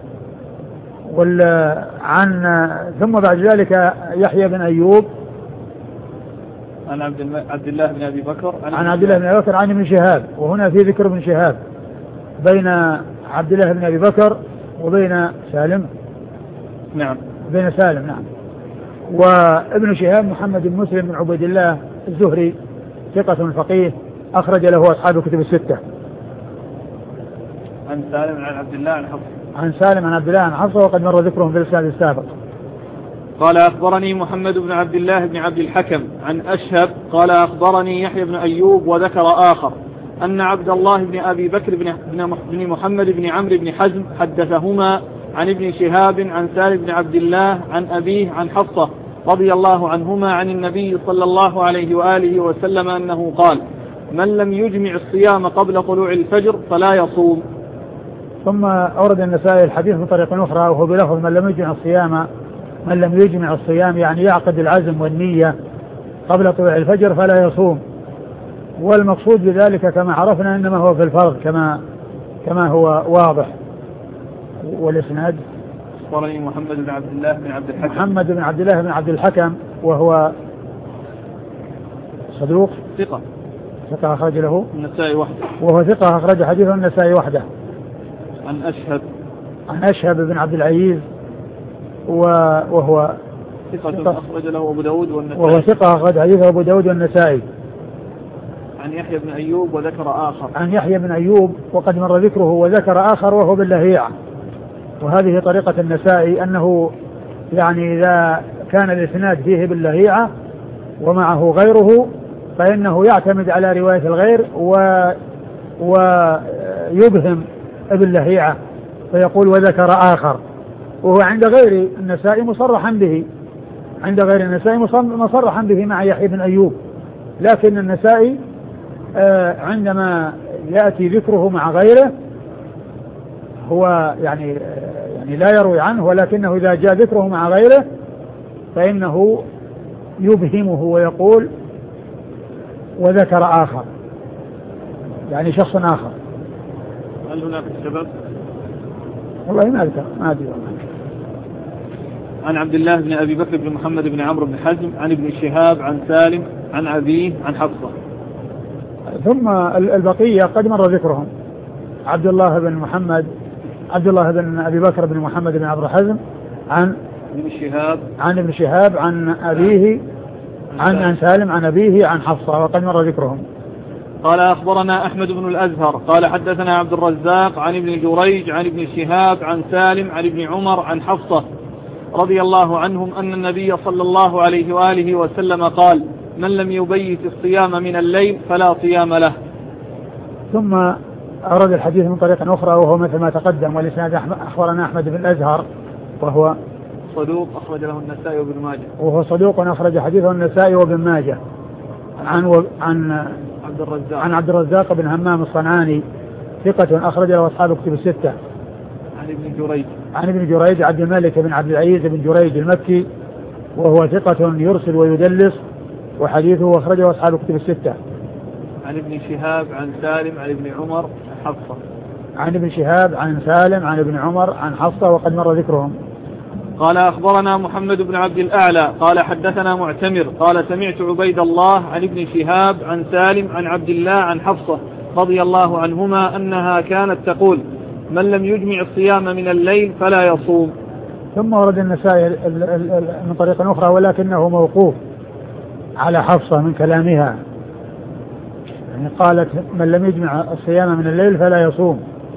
عن ثم بعد ذلك يحيى بن أيوب عن عبد, عبد الله بن أبي بكر عن, عن عبد الله بن أبي بكر عن ابن شهاب. وهنا في ذكر ابن شهاب بين عبد الله بن أبي بكر وبين سالم. نعم بين سالم نعم. وابن شهاب محمد بن مسلم بن عبيد الله الزهري ثقة فقيه أخرج له أصحاب الكتب الستة. عن سالم عن عبد الله عن حفصة عن سالم عن عبد الله عن حفصة وقد مر ذكرهم في الإسناد السابق. قال أخبرني محمد بن عبد الله بن عبد الحكم عن أشهب قال أخبرني يحيى بن أيوب وذكر آخر أن عبد الله بن أبي بكر بن محمد بن عمرو بن حزم حدثهما عن ابن شهاب عن سالم بن عبد الله عن أبيه عن حفصة رضي الله عنهما عن النبي صلى الله عليه وآله وسلم أنه قال: من لم يجمع الصيام قبل طلوع الفجر فلا يصوم. ثم أورد النسائي الحديث بطريقة أخرى وهو بلفظ: من لم يجمع الصيام من لم يجمع الصيام يعني يعقد العزم والنية قبل طلوع الفجر فلا يصوم. والمقصود بذلك كما عرفنا إنما هو في الفرض كما كما هو واضح. والإسناد: أخبرني محمد بن عبد الله بن عبد الحكم محمد بن عبد الله بن عبد الحكم وهو صدوق ثقة ثقة أخرج له النسائي وحده وهو ثقة أخرج حديثه النسائي وحده. عن أشهب عن أشهب بن عبد العزيز وهو ثقة أخرج له أبو داود والنسائي وهو ثقة أخرج حديثه أبو داود والنسائي. عن يحيى بن أيوب وذكر آخر عن يحيى بن أيوب وقد مر ذكره وذكر آخر وهو باللهيعة. وهذه طريقة النسائي أنه يعني إذا كان الإسناد فيه باللهيعة ومعه غيره فإنه يعتمد على رواية الغير و ويبهم باللهيعة فيقول وذكر آخر، وهو عند غير النسائي مصرحا به عند غير النسائي مصرحا به مع يحيى بن أيوب. لكن النسائي عندما يأتي ذكره مع غيره هو يعني يعني لا يروي عنه، ولكنه إذا جاء ذكره مع غيره فإنه يبهمه ويقول وذكر آخر يعني شخص آخر. هل هناك السبب؟ والله ما أذكر ما أدري. عن عبد الله بن أبي بكر بن محمد بن عمرو بن حزم عن ابن شهاب عن سالم عن أبيه عن حفصة. ثم البقية قد مر ذكرهم: عبد الله بن محمد عبد الله بن أبي بكر بن محمد بن عمرو حزم عن ابن شهاب عن ابن شهاب عن أبيه عن عن سالم عن أبيه عن حفصة وقد مر ذكرهم. قال أخبرنا أحمد بن الأزهر قال حدثنا عبد الرزاق عن ابن جريج عن ابن شهاب عن سالم عن ابن عمر عن حفصة رضي الله عنهم أن النبي صلى الله عليه وآله وسلم قال: من لم يبيت الصيام من الليل فلا صيام له. ثم أورد الحديث من طريق أخرى وهو مثل ما تقدم، والإسناد أخبرنا أحمد بن الأزهر وهو صدوق أخرج له النسائي وابن ماجه. وهو صدوق أخرج حديثه النسائي وابن ماجه. عن و... عن عبد الرزاق عن عبد الرزاق بن همام الصنعاني ثقة أخرج له أصحاب كتب الستة. عن ابن جريج عن ابن جريج عبد الملك بن عبد العزيز بن جريج المكي وهو ثقة يرسل ويدلس وحديثه أخرجه أصحاب كتب الستة. عن ابن شهاب عن سالم عن ابن عمر عن حفصة. عن ابن شهاب عن سالم عن ابن عمر عن حفصة وقد مر ذكرهم. قال أخبرنا محمد بن عبد الأعلى قال حدثنا معتمر قال سمعت عبيد الله عن ابن شهاب عن سالم عن عبد الله عن حفصة رضي الله عنهما أنها كانت تقول من لم يجمع الصيام من الليل فلا يصوم. ثم ورد النسائي من طريق أخرى ولكنه موقوف على حفصة من كلامها، يعني قالت من لم يجمع الصيام من الليل فلا يصوم،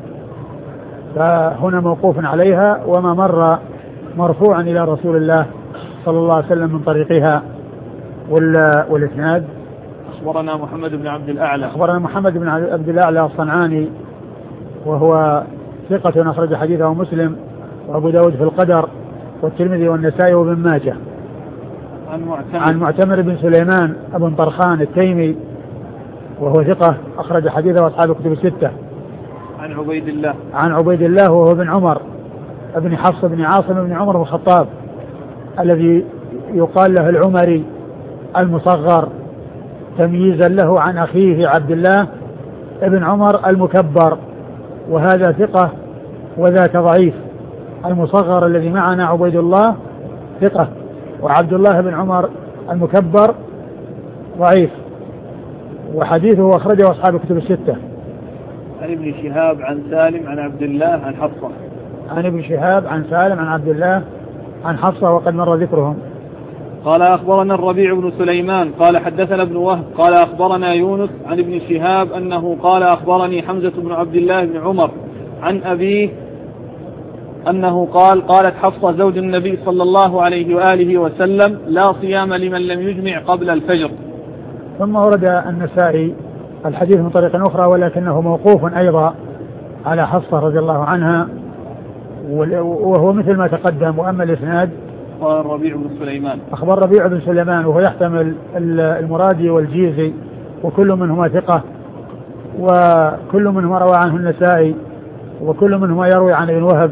فهنا موقوف عليها وما مر مرفوعا إلى رسول الله صلى الله عليه وسلم من طريقها. والإسناد أخبرنا محمد بن عبد الأعلى أخبرنا محمد بن عبد الأعلى الصنعاني وهو ثقة أخرج حديثه مسلم وأبو داود في القدر والترمذي والنسائي وابن ماجه. عن معتمر, عن معتمر بن سليمان ابن طرخان التيمي وهو ثقة أخرج حديثه أصحاب الكتب الستة. عن عبيد الله عن عبيد الله وهو ابن عمر ابن حفص بن عاصم بن عمر بن الخطاب الذي يقال له العمري المصغر تمييزا له عن أخيه عبد الله ابن عمر المكبر، وهذا ثقة وذاك ضعيف. المصغر الذي معنا عبيد الله ثقة، وعبد الله بن عمر المكبر ضعيف، وحديثه أخرجه أصحاب الكتب الستة. عن ابن شهاب عن سالم عن عبد الله عن حفصة. عن ابن شهاب عن سالم عن عبد الله عن حفصة وقد مر ذكرهم. قال أخبرنا الربيع بن سليمان قال حدثنا ابن وهب قال أخبرنا يونس عن ابن شهاب أنه قال أخبرني حمزة بن عبد الله بن عمر عن أبيه أنه قال قالت حفصة زوج النبي صلى الله عليه وآله وسلم لا صيام لمن لم يجمع قبل الفجر. ثم ورد النسائي الحديث من طريق أخرى ولكنه موقوف أيضا على حفصة رضي الله عنها وهو مثل ما تقدم. وأما الإسناد قال الربيع بن سليمان أخبر ربيع بن سليمان وهو يحتمل المرادي والجيزي وكل منهما ثقة، وكل منهما روى عنه النسائي، وكل منهما يروي عن ابن وهب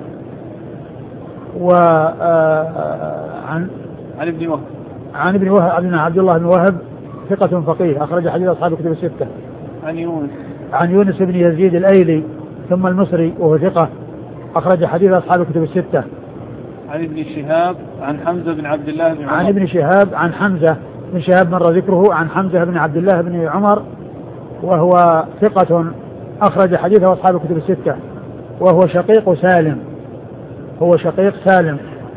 وعن عن ابن وهب عن ابن وهب عبد الله بن وهب ثقة فقيه أخرج حديث أصحاب الكتب الستة. عن يونس عن يونس بن يزيد الأيلي ثم المصري وهو ثقة أخرج حديث أصحاب الكتب الستة. عن ابن شهاب عن حمزة بن عبد الله بن عمر عن ابن شهاب عن حمزة بن شهاب مر ذكره عن حمزة بن عبد الله بن عمر وهو ثقة أخرج حديثه أصحاب الكتب الستة، وهو شقيق سالم هو شقيق سالم.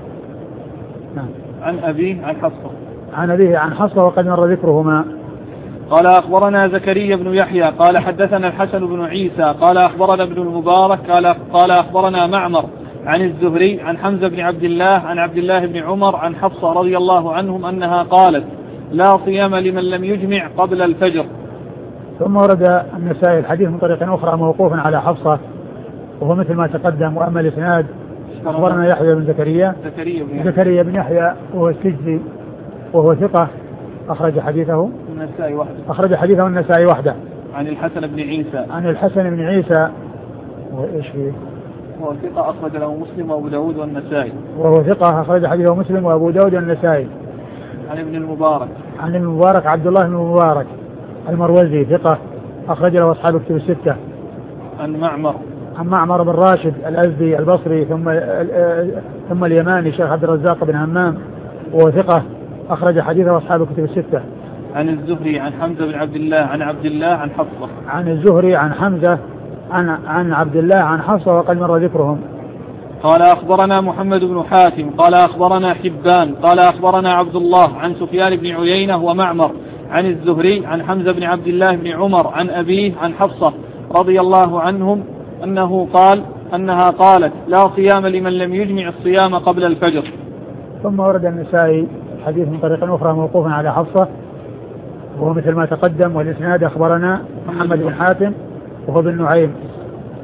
نعم. عن أبيه عن حفصة عن أبيه عن حفصة وقد مر ذكرهما. قال أخبرنا زكريا بن يحيى قال حدثنا الحسن بن عيسى قال أخبرنا ابن المبارك قال قال أخبرنا معمر عن الزهري عن حمزة بن عبد الله عن عبد الله بن عمر عن حفصة رضي الله عنهم أنها قالت لا صيام لمن لم يجمع قبل الفجر. ثم ورد النسائي الحديث من طريق أخرى موقوفا على حفصة وهو مثل ما تقدم. وأما الإسناد أخبرنا يحيى بن زكريا زكريا بن يحيى وهو السجزي وهو ثقة أخرج حديثه النسائي وحده أخرج حديثه النسائي وحده. عن الحسن بن عيسى عن الحسن بن عيسى وإيش فيه وهو ثقة أخرج له مسلم وأبو داود والنسائي وهو ثقة أخرج حديثه مسلم وأبو داود والنسائي. عن ابن المبارك عن ابن المبارك عبد الله بن المبارك المروزي ثقة أخرج له أصحاب الكتب الستة. عن معمر عن معمر بن راشد الأزدي البصري ثم ثم اليماني شيخ عبد الرزاق بن همام وهو ثقة أخرج حديثه أصحاب الكتب الستة. عن الزهري عن حمزة بن عبد الله عن عبد الله عن حفصة. عن الزهري عن حمزة عن عن عبد الله عن حفصة وقد مر ذكرهم. قال أخبرنا محمد بن حاتم قال أخبرنا حبان قال أخبرنا عبد الله عن سفيان بن عيينة ومعمر عن الزهري عن حمزة بن عبد الله بن عمر عن أبيه عن حفصة رضي الله عنهم أنه قال أنها قالت لا صيام لمن لم يجمع الصيام قبل الفجر. ثم ورد النسائي الحديث من طريق أخرى موقوفا على حفصة وهو مثل ما تقدم. والإسناد أخبرنا محمد بن حاتم وهو بن نعيم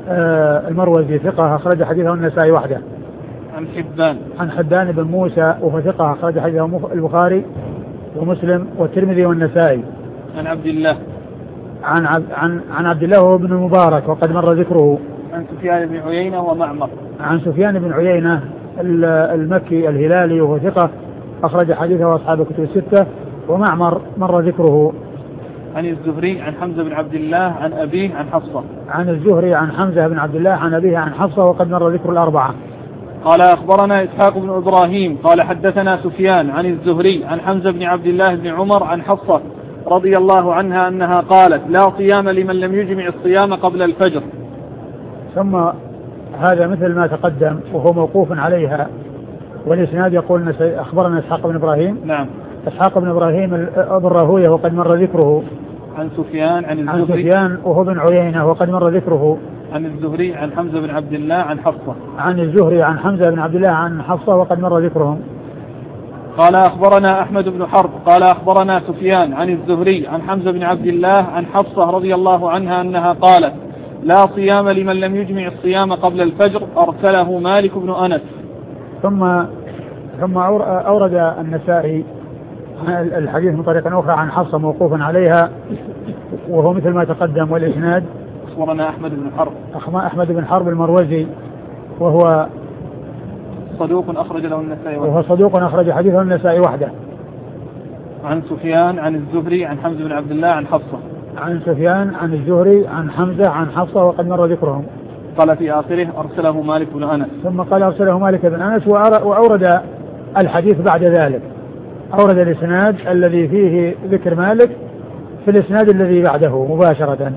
آه المروزي ثقة أخرج حديثه النسائي وحده. عن حبان عن حبان بن موسى وهو ثقة أخرج حديثه البخاري ومسلم والترمذي والنسائي. عن عبد الله عن عن عن, عن عبد الله هو بن المبارك وقد مر ذكره. عن سفيان بن عيينة ومعمر. عن سفيان بن عيينة المكي الهلالي وهو ثقة أخرج حديثه أصحاب الكتب الستة. ومعمر مر ذكره. عن الزهري عن حمزة بن عبد الله عن أبيه عن حفصة. عن الزهري عن حمزة بن عبد الله عن أبيه عن حفصة وقد مر ذكر الأربعة. قال أخبرنا إسحاق بن إبراهيم قال حدثنا سفيان عن الزهري عن حمزة بن عبد الله بن عمر عن حفصة رضي الله عنها أنها قالت لا صيام لمن لم يجمع الصيام قبل الفجر. ثم هذا مثل ما تقدم وهو موقوف عليها والإسناد يقول أخبرنا إسحاق بن إبراهيم. نعم. إسحاق بن إبراهيم أبو الراهوية وقد مر ذكره. عن سفيان عن الزهري عن سفيان وهو بن عيينة وقد مر ذكره. عن الزهري عن حمزة بن عبد الله عن حفصة. عن الزهري عن حمزة بن عبد الله عن حفصة وقد مر ذكرهم. قال أخبرنا أحمد بن حرب قال أخبرنا سفيان عن الزهري عن حمزة بن عبد الله عن حفصة رضي الله عنها أنها قالت لا صيام لمن لم يجمع الصيام قبل الفجر أرسله مالك بن أنس. ثم ثم أورد النسائي الحديث من طريق أخرى عن حفصة موقوفا عليها وهو مثل ما تقدم والإسناد أخبرنا أحمد بن حرب أحمد بن حرب المروزي وهو صدوق أخرج له النسائي وحده. وهو صدوق أخرج حديثه النسائي وحده. عن سفيان عن الزهري عن حمزة بن عبد الله عن حفصة. عن سفيان عن الزهري عن حمزة عن حفصة وقد مر ذكرهم. قال في آخره أرسله مالك بن أنس. ثم قال أرسله مالك بن أنس وأورد الحديث بعد ذلك. أورد الإسناد الذي فيه ذكر مالك في الإسناد الذي بعده مباشرة.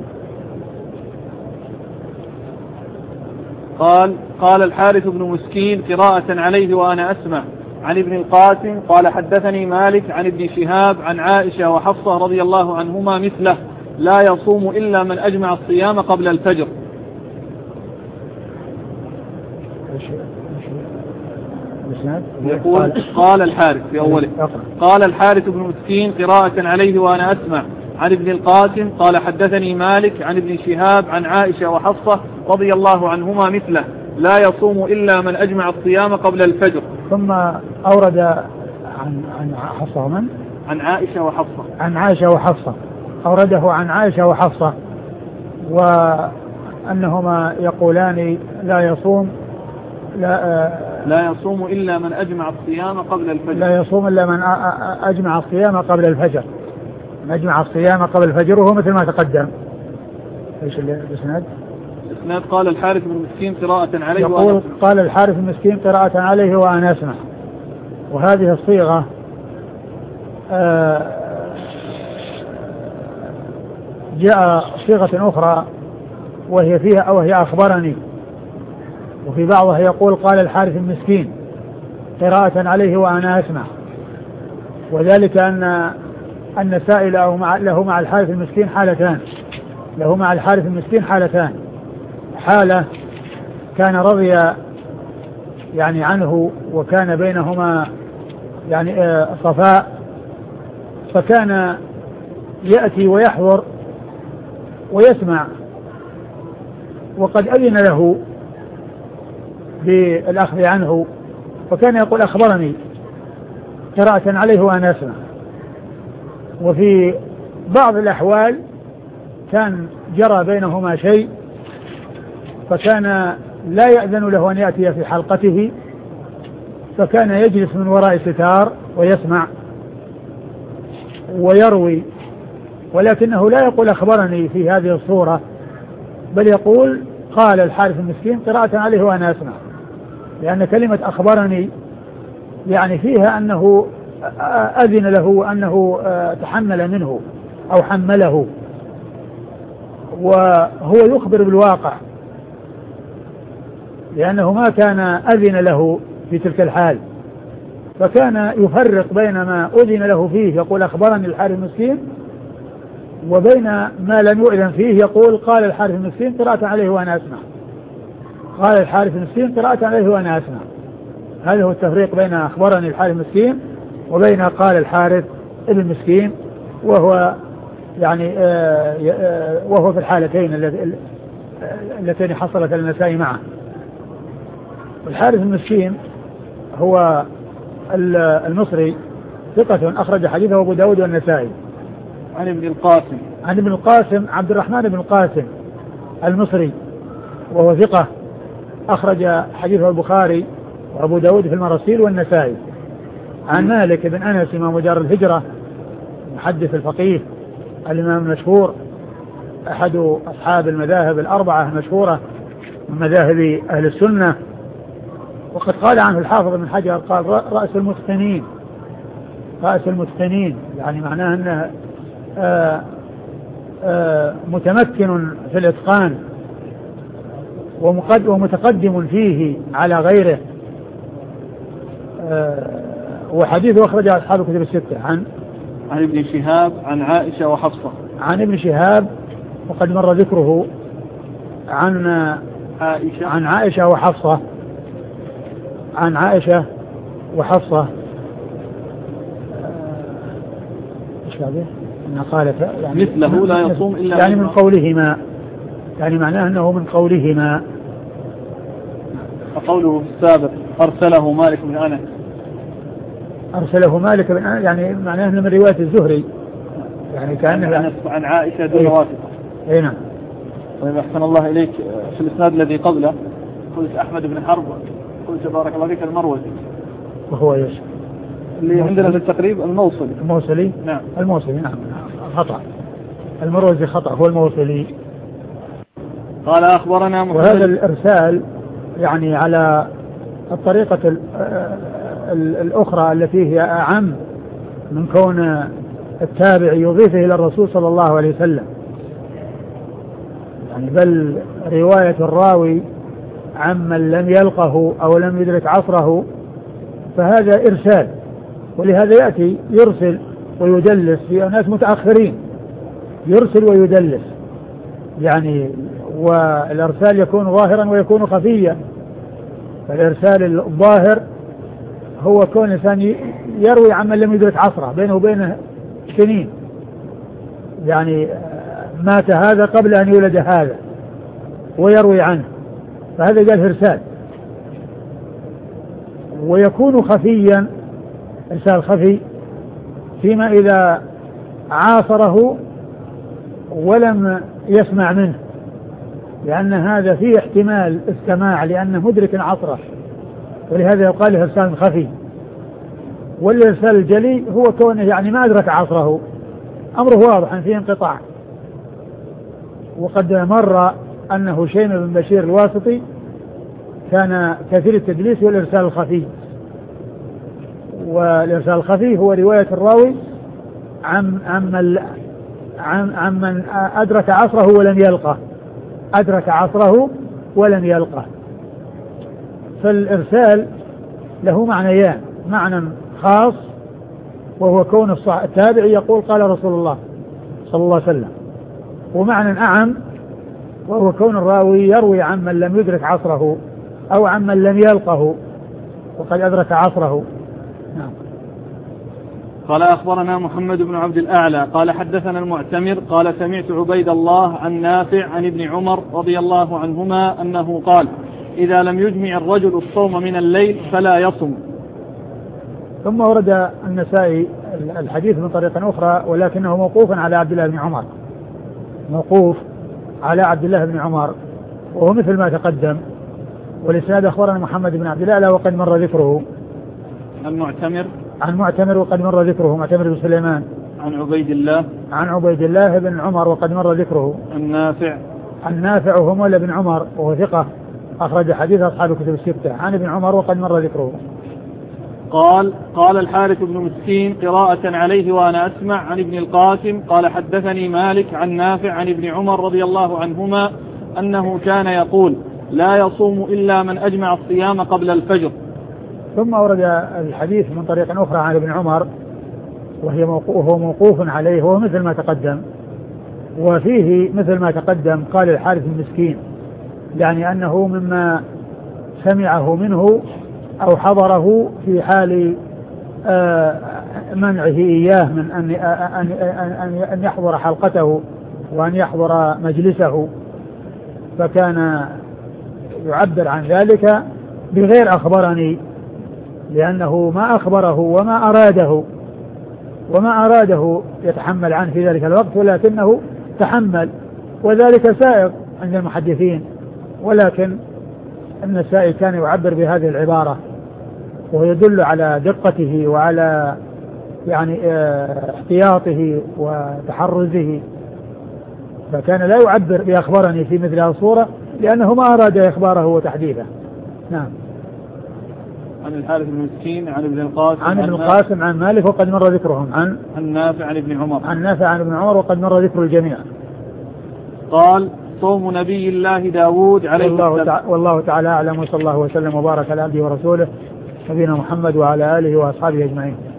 قال قال الحارث بن مسكين قراءة عليه وأنا أسمع عن ابن القاسم قال حدثني مالك عن ابن شهاب عن عائشة وحفصة رضي الله عنهما مثله لا يصوم إلا من أجمع الصيام قبل الفجر. يقول قال الحارث في أوله قال الحارث بن مسكين قراءة عليه وأنا أسمع عن ابن القاسم قال حدثني مالك عن ابن شهاب عن عائشة وحفصة رضي الله عنهما مثله لا يصوم إلا من أجمع الصيام قبل الفجر. ثم أورد عن عن حفصة من؟ عن عائشة وحفصة. عن عائشة وحفصة أورده عن عائشة وحفصة وأنهما يقولان لا يصوم لا لا يصوم إلا من أجمع الصيام قبل الفجر. لا يصوم إلا من أجمع الصيام قبل الفجر. من أجمع الصيام قبل الفجر وهو مثل ما تقدم. ايش الاسناد؟ الاسناد قال الحارث بن مسكين قراءة عليه يقول قال الحارث بن مسكين قراءة عليه وأنا أسمع. وهذه الصيغة جاء صيغة أخرى وهي فيها أو هي أخبرني وفي بعضها يقول قال الحارث المسكين قراءة عليه وأنا أسمع وذلك أن النسائي له مع, له مع الحارث المسكين حالتان له مع الحارث المسكين حالتان حالة كان رضي يعني عنه وكان بينهما يعني صفاء فكان يأتي ويحضر ويسمع وقد أذن له بالأخذ عنه فكان يقول أخبرني قراءة عليه وأنا أسمع. وفي بعض الأحوال كان جرى بينهما شيء فكان لا يأذن له أن يأتي في حلقته فكان يجلس من وراء ستار ويسمع ويروي ولكنه لا يقول أخبرني في هذه الصورة بل يقول قال الحارث المسكين قراءة عليه وأنا أسمع لأن كلمة أخبرني يعني فيها أنه أذن له أنه تحمل منه أو حمله وهو يخبر بالواقع لأنه ما كان أذن له في تلك الحال فكان يفرق بين ما أذن له فيه يقول أخبرني الحارث المسكين وبين ما لم يؤذن فيه يقول قال الحارث المسكين قراءة عليه وأنا أسمع قال الحارث المسكين قراءة عليه وأنا أسمع. هذا هو التفريق بين أخبرني الحارث المسكين وبين قال الحارث ابن مسكين وهو يعني آه آه وهو في الحالتين اللتين حصلت النسائي معه. الحارث المسكين هو المصري ثقة أخرج حديثه أبو داود والنسائي. عن ابن القاسم عن ابن القاسم عبد الرحمن بن القاسم المصري وهو ثقة أخرج حديثه البخاري وأبو داود في المراسيل والنسائي. عن مالك بن أنس إمام دار الهجرة محدث الفقيه الإمام المشهور أحد أصحاب المذاهب الأربعة المشهورة من مذاهب أهل السنة. وقد قال عنه الحافظ بن حجر قال رأس المتقنين رأس المتقنين يعني معناه أنه آآ آآ متمكن في الإتقان ومتقدم فيه على غيره. وحديثه أخرجه أصحاب الكتب الستة. عن عن ابن شهاب عن عائشة وحفصة. عن ابن شهاب وقد مر ذكره. عن عائشة عن عائشة وحفصة. عن عائشة وحفصة ايش هذا؟ انها قالت يعني مثله لا يصوم الا يعني من قولهما يعني معناه انه من قولهما. فقوله السابق ارسله مالك بن انس ارسله مالك بن انس يعني معناه انه من رواية الزهري يعني كأنه عن, عن عائشة دون واسطة. اي نعم. طيب احسن الله اليك. في الاسناد الذي قبله قلت احمد بن حرب قلت بارك الله فيك المروزي وهو ايش اللي عندنا في التقريب الموصلي. الموصلي نعم الموصلي نعم خطأ. المروزي خطأ هو الموصلي. قال أخبرنا محمد. وهذا الإرسال يعني على الطريقة الأخرى التي هي أعم من كون التابع يضيفه إلى الرسول صلى الله عليه وسلم يعني بل رواية الراوي عمن لم يلقه أو لم يدرك عصره فهذا إرسال. ولهذا يأتي يرسل ويدلس في ناس متأخرين يرسل ويدلس يعني والإرسال يكون ظاهرا ويكون خفيا. فالإرسال الظاهر هو كون إنسان يروي عمن لم يدرك عصره بينه وبينه سنين يعني مات هذا قبل أن يولد هذا ويروي عنه فهذا قال إرسال. ويكون خفيا إرسال خفي فيما إذا عاصره ولم يسمع منه لأن هذا فيه احتمال استماع لأنه مدرك عصره ولهذا يقال إرسال خفي. والإرسال الجلي هو كونه يعني ما أدرك عصره أمره واضح فيه انقطاع. وقد مر أن هشيم بن بشير الواسطي كان كثير التدليس والإرسال الخفي. والإرسال الخفي هو رواية الراوي عن عمن عن عمن أدرك عصره ولم يلقه أدرك عصره ولم يلقه. فالإرسال له معنيان معنى خاص وهو كون التابع يقول قال رسول الله صلى الله عليه وسلم ومعنى أعم وهو كون الراوي يروي عمن لم يدرك عصره أو عمن لم يلقه وقد أدرك عصره. نعم. قال أخبرنا محمد بن عبد الأعلى قال حدثنا المعتمر قال سمعت عبيد الله عن نافع عن ابن عمر رضي الله عنهما أنه قال إذا لم يجمع الرجل الصوم من الليل فلا يصم. ثم ورد النسائي الحديث من طريقة أخرى ولكنه موقوف على عبد الله بن عمر موقوف على عبد الله بن عمر وهو مثل ما تقدم. والإسناد أخبرنا محمد بن عبد الأعلى وقد مر ذكره. المعتمر عن معتمر وقد مر ذكره معتمر بن سليمان. عن عبيد الله عن عبيد الله بن عمر وقد مر ذكره. النافع عن نافع وهو مولى بن عمر وهو ثقة أخرج حديث أصحاب الكتب الستة. عن ابن عمر وقد مر ذكره. قال قال الحارث بن مسكين قراءة عليه وأنا أسمع عن ابن القاسم قال حدثني مالك عن نافع عن ابن عمر رضي الله عنهما أنه كان يقول لا يصوم إلا من أجمع الصيام قبل الفجر. ثم ورد الحديث من طريق أخرى عن ابن عمر وهي وهو موقوف عليه وهو مثل ما تقدم. وفيه مثل ما تقدم قال الحارث المسكين يعني أنه مما سمعه منه أو حضره في حال منعه إياه من أن أن يحضر حلقته وأن يحضر مجلسه فكان يعبر عن ذلك بغير أخبرني، لأنه ما أخبره وما أراده وما أراده يتحمل عنه في ذلك الوقت، ولكنه تحمل، وذلك سائغ عند المحدثين، ولكن أن السائل كان يعبر بهذه العبارة، وهو يدل على دقته وعلى يعني احتياطه وتحرزه، فكان لا يعبر بأخبرني في مثل هذه الصورة لأنه ما أراد إخباره وتحديثه. نعم. عن الحارث بن مسكين عن ابن القاسم عن ابن القاسم عن مالك وقد مر ذكرهم. عن عن نافع عن ابن عمر عن نافع عن ابن عمر وقد مر ذكر الجميع. قال: صوم نبي الله داود عليه السلام. والله تعالى أعلم، وصلى الله وسلم وبارك على عبده ورسوله نبينا محمد وعلى آله وأصحابه أجمعين.